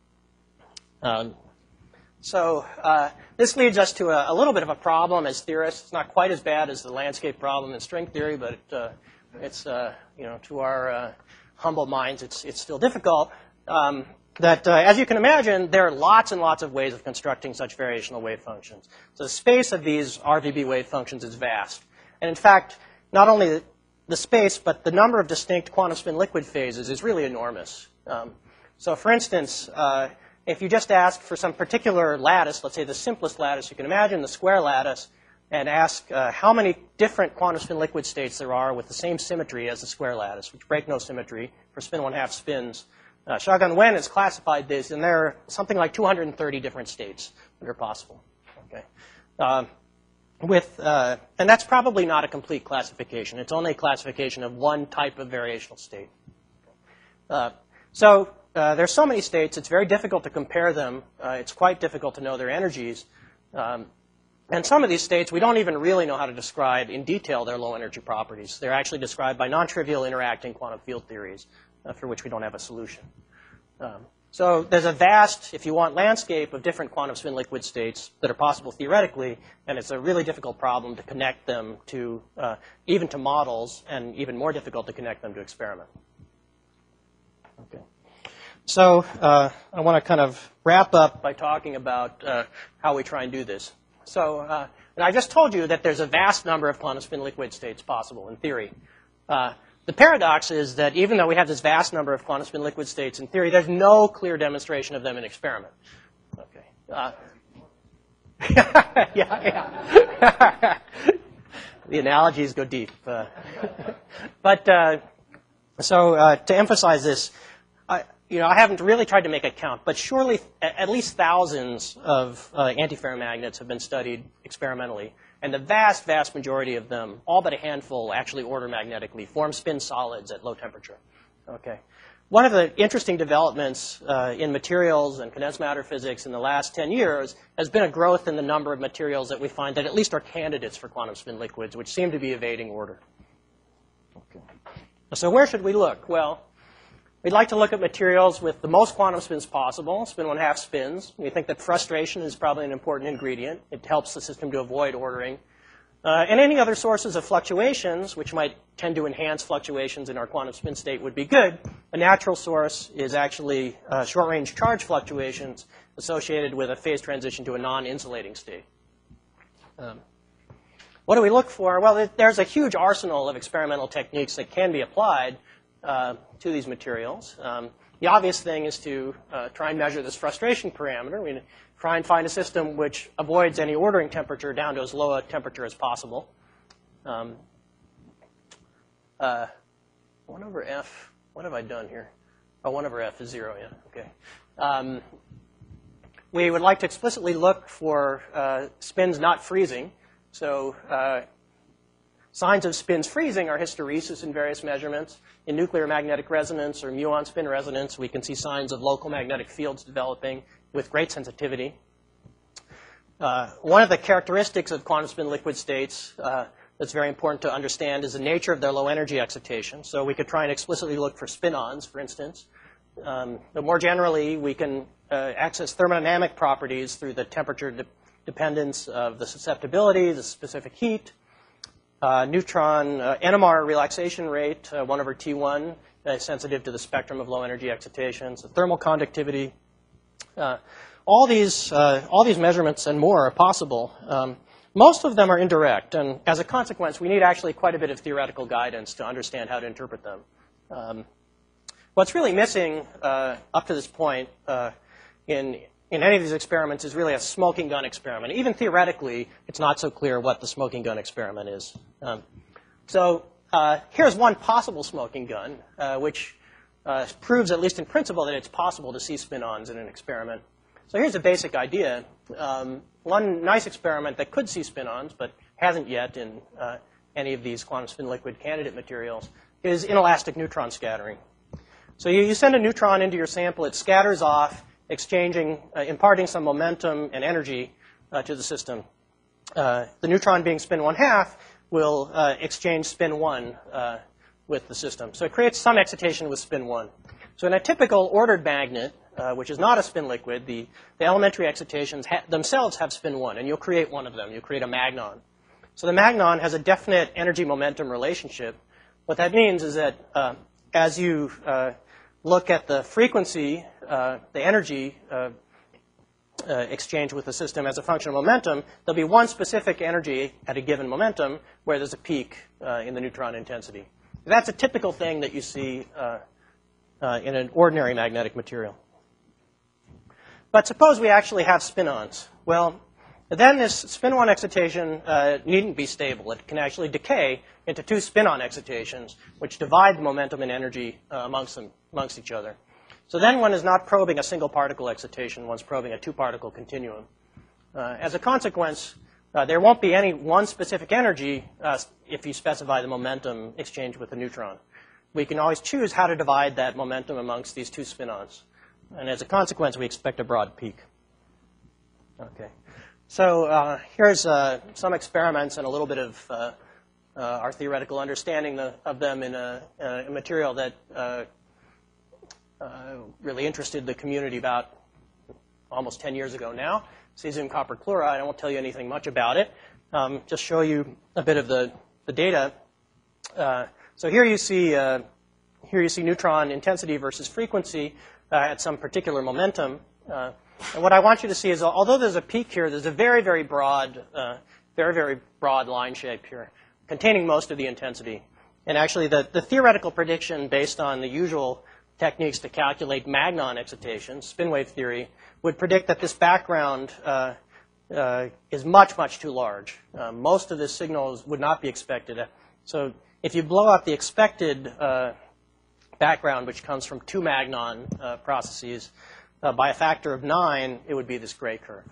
Um, So uh, this leads us to a, a little bit of a problem as theorists. It's not quite as bad as the landscape problem in string theory, but it, uh, it's, uh, you know, to our uh, humble minds, it's, it's still difficult. Um, that, uh, as you can imagine, there are lots and lots of ways of constructing such variational wave functions. So the space of these R V B wave functions is vast. And in fact, not only the space, but the number of distinct quantum spin liquid phases is really enormous. Um, so for instance, uh, if you just ask for some particular lattice, let's say the simplest lattice you can imagine, the square lattice, and ask uh, how many different quantum spin liquid states there are with the same symmetry as the square lattice, which break no symmetry for spin one half spins. Uh, Xiaogan Wen has classified this, and there are something like two hundred thirty different states that are possible. Okay. Uh, with, uh, and that's probably not a complete classification. It's only a classification of one type of variational state. Uh, so uh, there's so many states, it's very difficult to compare them. Uh, it's quite difficult to know their energies. Um, and some of these states, we don't even really know how to describe in detail their low energy properties. They're actually described by non-trivial interacting quantum field theories uh, for which we don't have a solution. Um, So there's a vast, if you want, landscape of different quantum spin liquid states that are possible theoretically, and it's a really difficult problem to connect them to, uh, even to models, and even more difficult to connect them to experiment. Okay. So uh, I want to kind of wrap up by talking about uh, how we try and do this. So uh, and I just told you that there's a vast number of quantum spin liquid states possible in theory. Uh, The paradox is that even though we have this vast number of quantum spin liquid states in theory, there's no clear demonstration of them in experiment. Okay. Uh, yeah, yeah. The analogies go deep. Uh, but uh, so uh, to emphasize this, I, you know, I haven't really tried to make a count, but surely at least thousands of uh, antiferromagnets have been studied experimentally. And the vast, vast majority of them, all but a handful, actually order magnetically, form spin solids at low temperature. Okay. One of the interesting developments uh, in materials and condensed matter physics in the last ten years has been a growth in the number of materials that we find that at least are candidates for quantum spin liquids, which seem to be evading order. Okay. So where should we look? Well, we'd like to look at materials with the most quantum spins possible, spin one half spins. We think that frustration is probably an important ingredient. It helps the system to avoid ordering. Uh, and any other sources of fluctuations, which might tend to enhance fluctuations in our quantum spin state, would be good. A natural source is actually uh, short-range charge fluctuations associated with a phase transition to a non-insulating state. Um, what do we look for? Well, there's a huge arsenal of experimental techniques that can be applied Uh, to these materials. Um, the obvious thing is to uh, try and measure this frustration parameter. We try and find a system which avoids any ordering temperature down to as low a temperature as possible. Um, uh, one over F, what have I done here? Oh, one over F is zero, yeah, okay. Um, we would like to explicitly look for uh, spins not freezing. So uh, signs of spins freezing are hysteresis in various measurements. In nuclear magnetic resonance or muon spin resonance, we can see signs of local magnetic fields developing with great sensitivity. Uh, one of the characteristics of quantum spin liquid states uh, that's very important to understand is the nature of their low energy excitation. So we could try and explicitly look for spin-ons, for instance. Um, but more generally, we can uh, access thermodynamic properties through the temperature de dependence of the susceptibility, the specific heat, Uh, neutron uh, N M R relaxation rate, uh, one over T one, uh, sensitive to the spectrum of low energy excitations, the thermal conductivity. Uh, all these, uh, all these measurements and more are possible. Um, most of them are indirect, and as a consequence, we need actually quite a bit of theoretical guidance to understand how to interpret them. Um, what's really missing uh, up to this point uh, in in any of these experiments is really a smoking gun experiment. Even theoretically, it's not so clear what the smoking gun experiment is. Um, so uh, here's one possible smoking gun, uh, which uh, proves, at least in principle, that it's possible to see spin-ons in an experiment. So here's a basic idea. Um, one nice experiment that could see spin-ons, but hasn't yet in uh, any of these quantum spin liquid candidate materials, is inelastic neutron scattering. So you, you send a neutron into your sample, it scatters off, exchanging, uh, imparting some momentum and energy uh, to the system. Uh, the neutron being spin one half will uh, exchange spin one uh, with the system. So it creates some excitation with spin one. So in a typical ordered magnet, uh, which is not a spin liquid, the, the elementary excitations ha themselves have spin one, and you'll create one of them. You'll create a magnon. So the magnon has a definite energy momentum relationship. What that means is that uh, as you uh, look at the frequency, uh, the energy uh, uh, exchange with the system as a function of momentum, there'll be one specific energy at a given momentum where there's a peak uh, in the neutron intensity. That's a typical thing that you see uh, uh, in an ordinary magnetic material. But suppose we actually have spin-ons. Well, then this spin-on excitation uh, needn't be stable. It can actually decay into two spin-on excitations, which divide the momentum and energy uh, amongst them, amongst each other. So then one is not probing a single particle excitation, one's probing a two-particle continuum. Uh, as a consequence, uh, there won't be any one specific energy uh, if you specify the momentum exchange with the neutron. We can always choose how to divide that momentum amongst these two spin-ons. And as a consequence, we expect a broad peak. Okay. So uh, here's uh, some experiments and a little bit of uh, uh, our theoretical understanding the, of them in a, a material that uh, uh, really interested the community about almost ten years ago now, cesium copper chloride. I won't tell you anything much about it. Um, just show you a bit of the, the data. Uh, so here you see uh, here you see neutron intensity versus frequency uh, at some particular momentum. Uh, And what I want you to see is, although there's a peak here, there's a very, very broad, uh, very, very broad line shape here, containing most of the intensity. And actually, the, the theoretical prediction based on the usual techniques to calculate magnon excitation, spin wave theory, would predict that this background uh, uh, is much, much too large. Uh, most of the signals would not be expected. So if you blow up the expected uh, background, which comes from two magnon uh, processes, Uh, by a factor of nine, it would be this gray curve.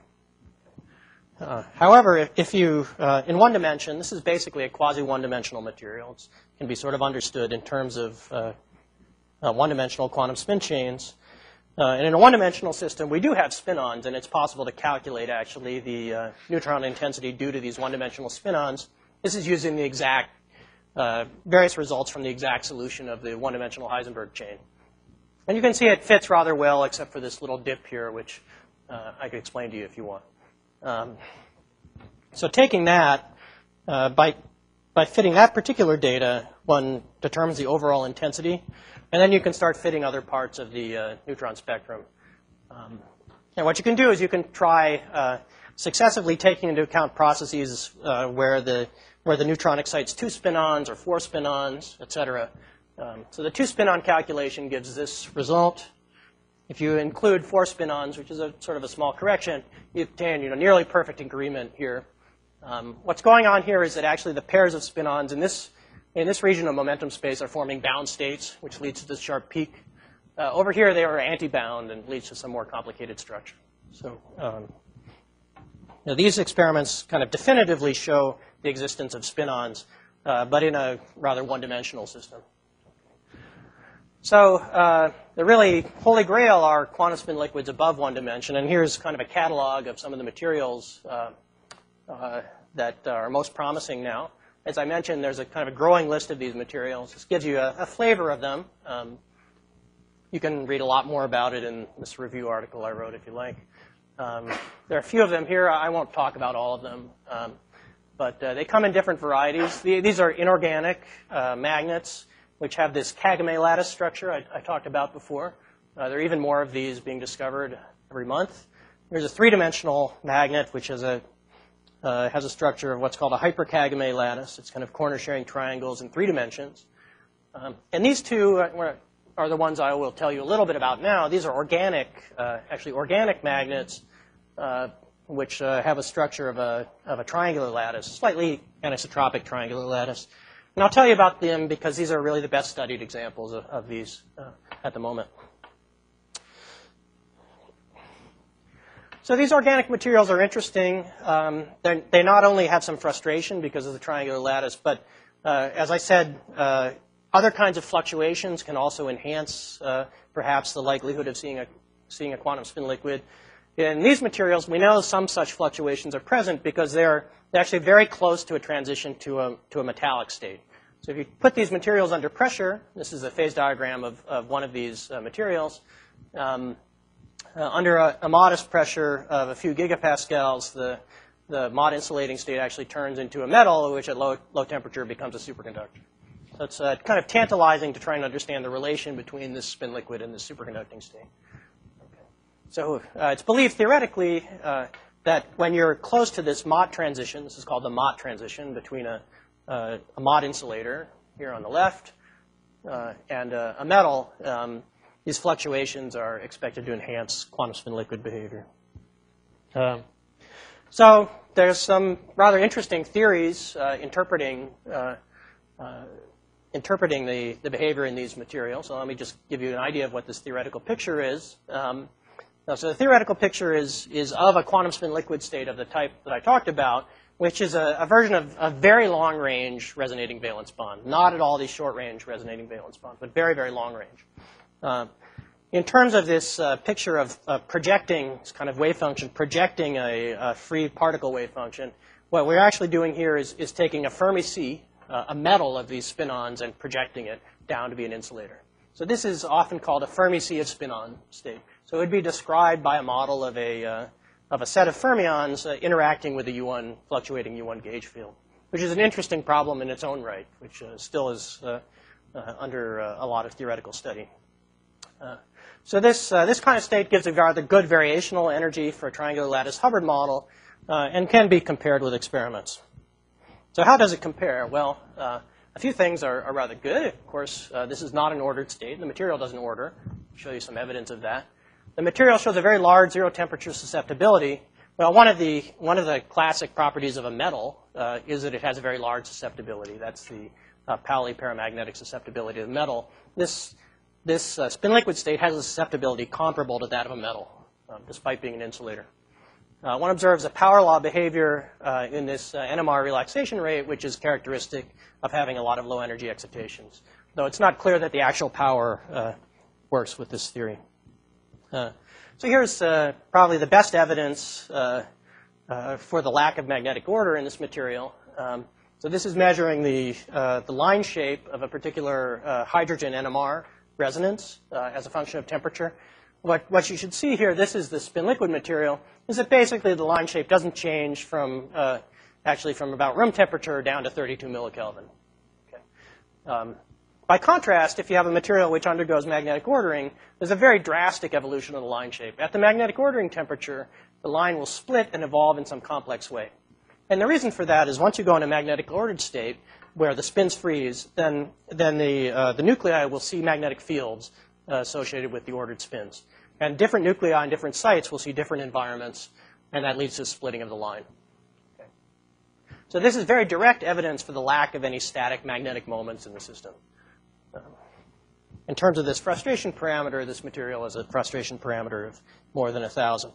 Uh, however, if, if you, uh, in one dimension, this is basically a quasi-one-dimensional material. It can be sort of understood in terms of uh, uh, one-dimensional quantum spin chains. Uh, and in a one-dimensional system, we do have spin-ons, and it's possible to calculate, actually, the uh, neutron intensity due to these one-dimensional spin-ons. This is using the exact, uh, various results from the exact solution of the one-dimensional Heisenberg chain. And you can see it fits rather well, except for this little dip here, which uh, I could explain to you if you want. Um, so taking that, uh, by, by fitting that particular data, one determines the overall intensity. And then you can start fitting other parts of the uh, neutron spectrum. Um, and what you can do is you can try uh, successively taking into account processes uh, where, the, where the neutron excites two spin-ons or four spin-ons, et cetera. Um, so the two spin-on calculation gives this result. If you include four spin-ons, which is a sort of a small correction, you obtain you know, nearly perfect agreement here. Um, what's going on here is that actually the pairs of spin-ons in this, in this region of momentum space are forming bound states, which leads to this sharp peak. Uh, over here, they are anti-bound and leads to some more complicated structure. So um, you know, these experiments kind of definitively show the existence of spin-ons, uh, but in a rather one-dimensional system. So uh, the really holy grail are quantum spin liquids above one dimension. And here's kind of a catalog of some of the materials uh, uh, that are most promising now. As I mentioned, there's a kind of a growing list of these materials. This gives you a, a flavor of them. Um, you can read a lot more about it in this review article I wrote if you like. Um, there are a few of them here. I won't talk about all of them. Um, but uh, they come in different varieties. The, these are inorganic uh, magnets, which have this Kagame lattice structure I, I talked about before. Uh, there are even more of these being discovered every month. There's a three-dimensional magnet, which is a, uh, has a structure of what's called a hyper-Kagame lattice. It's kind of corner-sharing triangles in three dimensions. Um, and these two are, are the ones I will tell you a little bit about now. These are organic, uh, actually organic magnets, uh, which uh, have a structure of a, of a triangular lattice, slightly anisotropic triangular lattice. And I'll tell you about them because these are really the best studied examples of, of these uh, at the moment. So these organic materials are interesting. Um, they not only have some frustration because of the triangular lattice, but uh, as I said, uh, other kinds of fluctuations can also enhance uh, perhaps the likelihood of seeing a, seeing a quantum spin liquid. In these materials, we know some such fluctuations are present because they're, they're actually very close to a transition to a, to a metallic state. So if you put these materials under pressure, this is a phase diagram of, of one of these uh, materials, um, uh, under a, a modest pressure of a few gigapascals, the, the mod insulating state actually turns into a metal, which at low, low temperature becomes a superconductor. So it's uh, kind of tantalizing to try and understand the relation between this spin liquid and this superconducting state. Okay. So uh, it's believed theoretically uh, that when you're close to this Mott transition, this is called the Mott transition between a, uh, a Mott insulator here on the left uh, and uh, a metal, um, these fluctuations are expected to enhance quantum spin liquid behavior. Um, so there's some rather interesting theories uh, interpreting uh, uh, interpreting the, the behavior in these materials. So let me just give you an idea of what this theoretical picture is. Um, so the theoretical picture is, is of a quantum spin liquid state of the type that I talked about, which is a, a version of a very long-range resonating valence bond. Not at all these short-range resonating valence bonds, but very, very long-range. Uh, in terms of this uh, picture of uh, projecting, this kind of wave function, projecting a, a free particle wave function, what we're actually doing here is, is taking a Fermi C, uh, a metal of these spin-ons, and projecting it down to be an insulator. So this is often called a Fermi C of spin-on state. So it would be described by a model of a, uh, of a set of fermions uh, interacting with a U one, fluctuating U one gauge field, which is an interesting problem in its own right, which uh, still is uh, uh, under uh, a lot of theoretical study. Uh, so this, uh, this kind of state gives a rather good variational energy for a triangular lattice Hubbard model uh, and can be compared with experiments. So how does it compare? Well, uh, a few things are, are rather good. Of course, uh, this is not an ordered state. The material doesn't order. I'll show you some evidence of that. The material shows a very large zero temperature susceptibility. Well, one of the, one of the classic properties of a metal uh, is that it has a very large susceptibility. That's the uh, Pauli paramagnetic susceptibility of the metal. This This uh, spin liquid state has a susceptibility comparable to that of a metal, um, despite being an insulator. Uh, one observes a power law behavior uh, in this uh, N M R relaxation rate, which is characteristic of having a lot of low energy excitations, though it's not clear that the actual power uh, works with this theory. Uh, so here's uh, probably the best evidence uh, uh, for the lack of magnetic order in this material. Um, so this is measuring the, uh, the line shape of a particular uh, hydrogen N M R resonance uh, as a function of temperature. What, what you should see here, this is the spin liquid material, is that basically the line shape doesn't change from uh, actually from about room temperature down to thirty-two millikelvin. Okay. Um, by contrast, if you have a material which undergoes magnetic ordering, there's a very drastic evolution of the line shape. At the magnetic ordering temperature, the line will split and evolve in some complex way. And the reason for that is once you go in a magnetic ordered state, where the spins freeze, then, then the, uh, the nuclei will see magnetic fields uh, associated with the ordered spins. And different nuclei in different sites will see different environments, and that leads to splitting of the line. Okay. So this is very direct evidence for the lack of any static magnetic moments in the system. Um, in terms of this frustration parameter, this material has a frustration parameter of more than one thousand.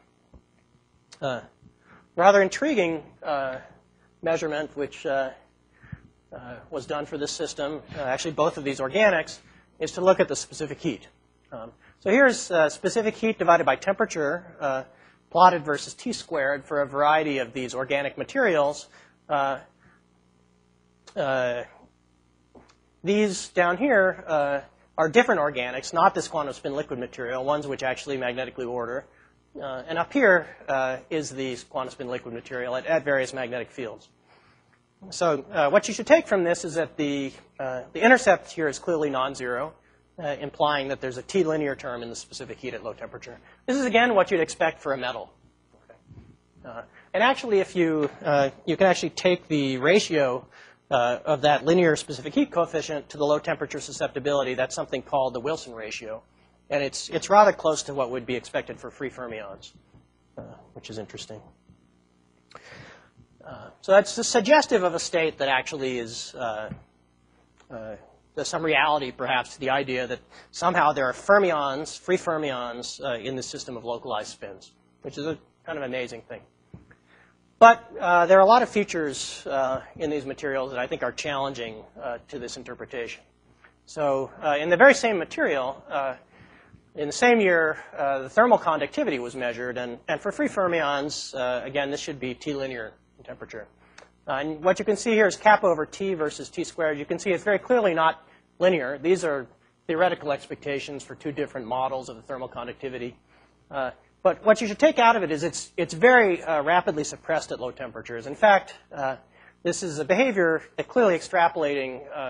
Uh, rather intriguing uh, measurement, which uh, Uh, was done for this system, uh, actually both of these organics, is to look at the specific heat. Um, so here's uh, specific heat divided by temperature, uh, plotted versus T squared for a variety of these organic materials. Uh, uh, these down here uh, are different organics, not this quantum spin liquid material, ones which actually magnetically order. Uh, and up here uh, is the quantum spin liquid material at, at various magnetic fields. So uh, what you should take from this is that the, uh, the intercept here is clearly non-zero, uh, implying that there's a T-linear term in the specific heat at low temperature. This is, again, what you'd expect for a metal. Okay. Uh, and actually, if you, uh, you can actually take the ratio uh, of that linear specific heat coefficient to the low temperature susceptibility. That's something called the Wilson ratio. And it's, it's rather close to what would be expected for free fermions, uh, which is interesting. Uh, so that's suggestive of a state that actually is uh, uh, there's some reality, perhaps, to the idea that somehow there are fermions, free fermions, uh, in the system of localized spins, which is a kind of amazing thing. But uh, there are a lot of features uh, in these materials that I think are challenging uh, to this interpretation. So uh, in the very same material, uh, in the same year, uh, the thermal conductivity was measured, and, and for free fermions, uh, again, this should be T-linear temperature. Uh, and what you can see here is kappa over T versus T squared. You can see it's very clearly not linear. These are theoretical expectations for two different models of the thermal conductivity. Uh, but what you should take out of it is it's, it's very uh, rapidly suppressed at low temperatures. In fact, uh, this is a behavior that clearly extrapolating uh,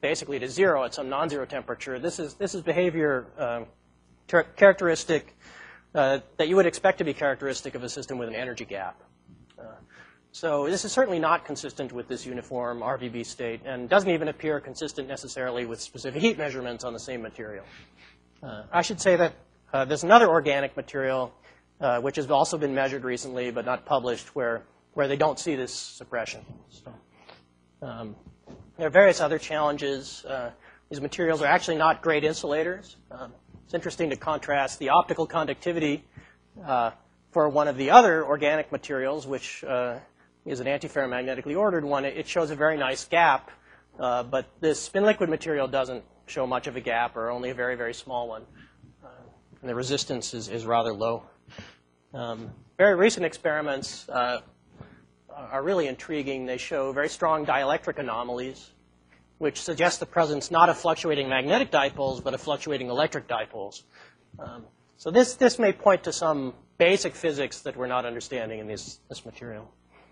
basically to zero at some non-zero temperature. This is, this is behavior um, characteristic uh, that you would expect to be characteristic of a system with an energy gap. Uh, so this is certainly not consistent with this uniform R V B state, and doesn't even appear consistent necessarily with specific heat measurements on the same material. Uh, I should say that uh, there's another organic material uh, which has also been measured recently but not published where, where they don't see this suppression. So, um, there are various other challenges. Uh, these materials are actually not great insulators. Um, it's interesting to contrast the optical conductivity uh, for one of the other organic materials, which uh, is an antiferromagnetically ordered one. It shows a very nice gap, uh, but this spin liquid material doesn't show much of a gap, or only a very, very small one. Uh, and the resistance is, is rather low. Um, very recent experiments uh, are really intriguing. They show very strong dielectric anomalies, which suggest the presence not of fluctuating magnetic dipoles, but of fluctuating electric dipoles. Um, so this, this may point to some basic physics that we're not understanding in this, this material.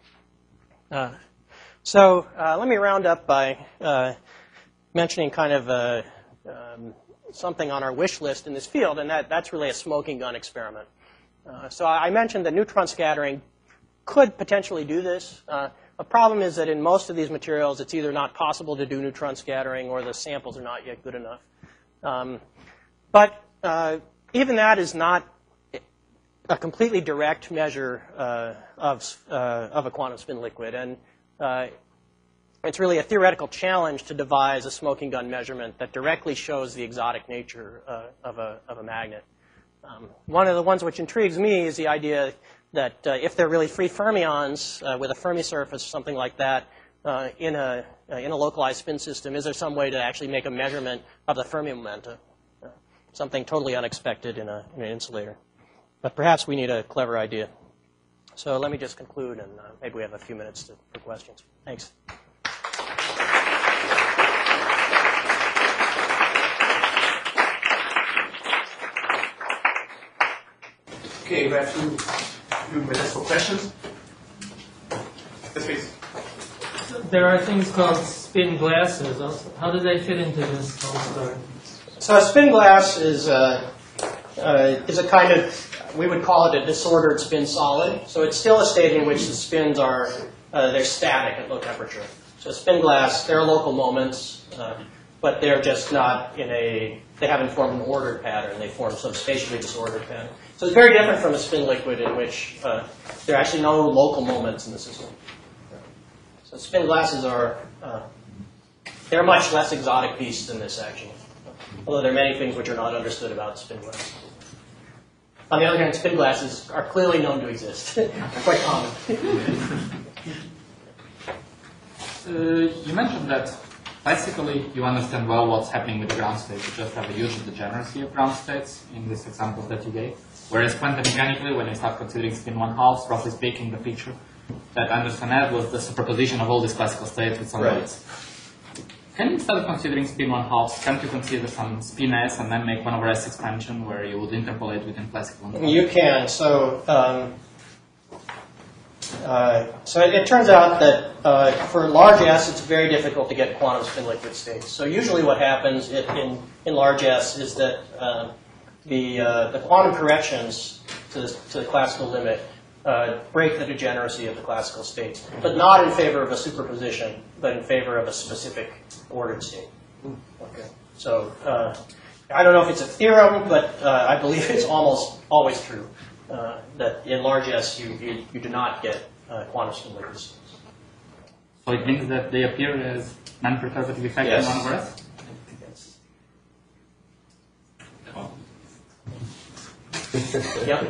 Uh, so uh, let me round up by uh, mentioning kind of a, um, something on our wish list in this field, and that, that's really a smoking gun experiment. Uh, so I mentioned that neutron scattering could potentially do this. Uh, the problem is that in most of these materials, it's either not possible to do neutron scattering or the samples are not yet good enough. Um, but uh, even that is not a completely direct measure uh, of, uh, of a quantum spin liquid. And uh, it's really a theoretical challenge to devise a smoking gun measurement that directly shows the exotic nature uh, of, a, of a magnet. Um, one of the ones which intrigues me is the idea that uh, if they're really free fermions uh, with a Fermi surface, something like that, uh, in, a, uh, in a localized spin system, is there some way to actually make a measurement of the Fermi momenta? Uh, something totally unexpected in, a, in an insulator. But perhaps we need a clever idea. So let me just conclude, and uh, maybe we have a few minutes to, for questions. Thanks. Okay, we have a few, few minutes for questions. Yes, please. There are things called spin glasses. Also. How do they fit into this whole story? So a spin glass is a, uh, is a kind of, we would call it a disordered spin solid. So it's still a state in which the spins are, uh, they're static at low temperature. So a spin glass, there are local moments, uh, but they're just not in a, they haven't formed an ordered pattern. They form some spatially disordered pattern. So it's very different from a spin liquid in which uh, there are actually no local moments in the system. So spin glasses are, uh, they're much less exotic beasts than this, actually. Although there are many things which are not understood about spin glasses. On the other hand, spin glasses are clearly known to exist. Quite common. uh, you mentioned that basically you understand well what's happening with the ground states. You just have a huge degeneracy of ground states in these examples that you gave. Whereas quantum mechanically, when you start considering spin one halves, roughly speaking, the picture that Anderson had was the superposition of all these classical states with some weights. Can you, instead of considering spin one halves, can't you consider some spin S and then make one over S expansion where you would interpolate within classical one? You can. So, um, uh, so it, it turns out that uh, for large S, it's very difficult to get quantum spin liquid states. So usually what happens in, in, in large S is that uh, the, uh, the quantum corrections to the, to the classical limit uh, break the degeneracy of the classical states, but not in favor of a superposition, but in favor of a specific ordered state. Okay. So uh, I don't know if it's a theorem, but uh, I believe it's almost always true uh, that in large S you, you, you do not get uh, quantum spin liquid states. So it means that they appear as non-perturbative effect Yes. in one over S? Yes. Yeah.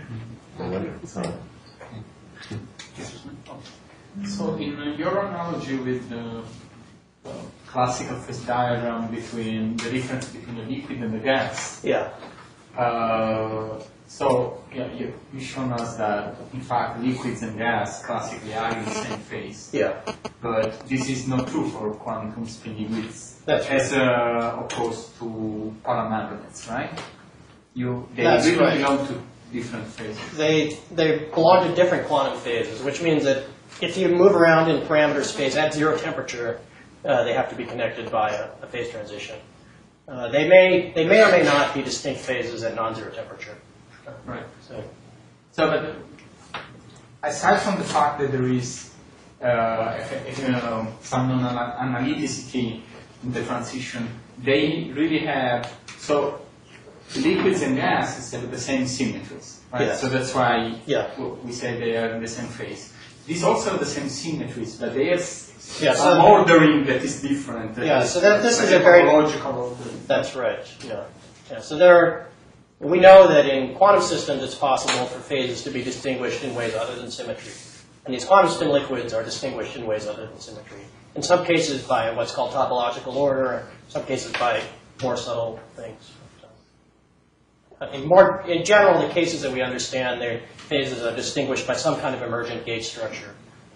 So in uh, your analogy with the uh, classical phase diagram between the difference between the liquid and the gas, Yeah. uh, so yeah, you, you've shown us that in fact liquids and gas classically are in the same phase. Yeah. But this is not true for quantum spin liquids, That's right. as uh, opposed to paramagnets, right? You they That's really right. belong to different phases. They, they belong to different quantum phases, which means that if you move around in parameter space at zero temperature, uh, they have to be connected by a, a phase transition. Uh, they may they may or may not be distinct phases at non-zero temperature. Right. So, So, but aside from the fact that there is uh, you know, some non-analyticity in the transition, they really have, so liquids and gases have the same symmetries, right? Yes. So that's why Yeah. we say they are in the same phase. These also have the same symmetries, but they have Yeah, some so- ordering that is different. that Yeah, is so that- this like is a very- topological ordering. that's right. Yeah. Yeah. So there, are, we know that in quantum systems it's possible for phases to be distinguished in ways other than symmetry, and these quantum spin liquids are distinguished in ways other than symmetry. In some cases by what's called topological order, in some cases by more subtle things. In more, in general, the cases that we understand, their phases are distinguished by some kind of emergent gauge structure.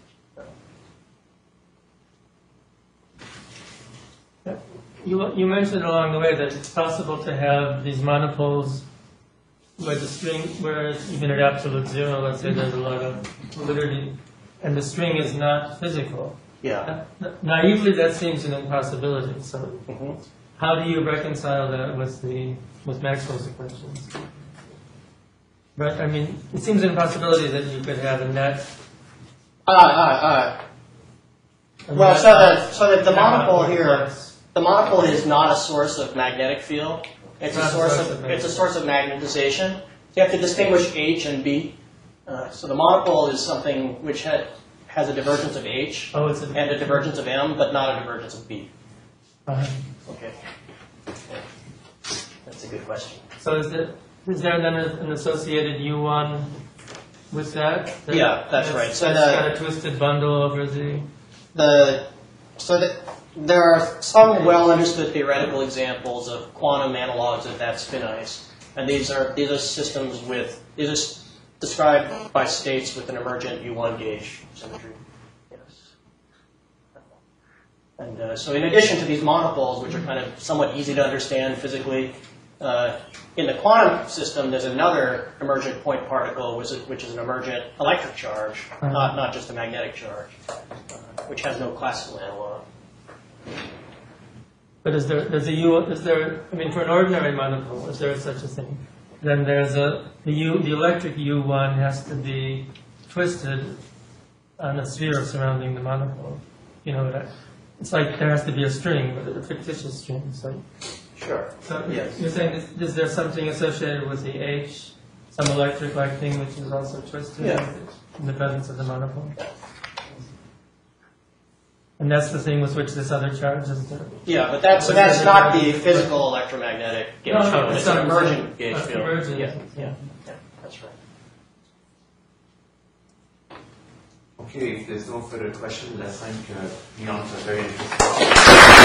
You, you mentioned along the way that it's possible to have these monopoles where the string, where even at absolute zero, let's say there's a lot of fluidity, and the string is not physical. Yeah. Na- Naively, that seems an impossibility. So, Mm-hmm. how do you reconcile that with the with Maxwell's equations? But I mean, it seems an impossibility that you could have a net. Ah, ah, ah. a Well, net so that so that the monopole flux. here, the monopole is not a source of magnetic field. It's a Not a source source of of it's a source of magnetization. So you have to distinguish H and B. Uh, so the monopole is something which ha has a divergence of H Oh, it's a. and a divergence of M, but not a divergence of B. uh, Okay. Yeah. That's a good question. So is there is there then a- an associated U one with that? That- Yeah, that's right. So that's the- got a twisted bundle over the. The so that there are some well understood theoretical examples of quantum analogs of that spin ice, and these are these are systems with these are s- described by states with an emergent U one gauge symmetry. Yes. And uh, so, in addition to these monopoles, which are kind of somewhat easy to understand physically, uh, in the quantum system, there's another emergent point particle, which is, which is an emergent electric charge, Uh-huh. not not just a magnetic charge, uh, which has no classical analog. But is there there's a U? Is there? I mean, for an ordinary monopole, is there such a thing? Then there's a the U. The electric U one has to be twisted on a sphere surrounding the monopole. You know that. It's like there has to be a string, but a fictitious string. So, Sure. so Yes. you're saying is, is there something associated with the H, some electric-like thing which is also twisted Yeah. in the presence of the monopole? And that's the thing with which this other charge is there. Yeah, but that's so that's not the physical electromagnetic gauge No, no, field. it's It's an not- emergent gauge uh, field. emergent. Yeah, yeah, yeah. That's right. Okay, if there's no further questions, I thank uh, Jan for a very interesting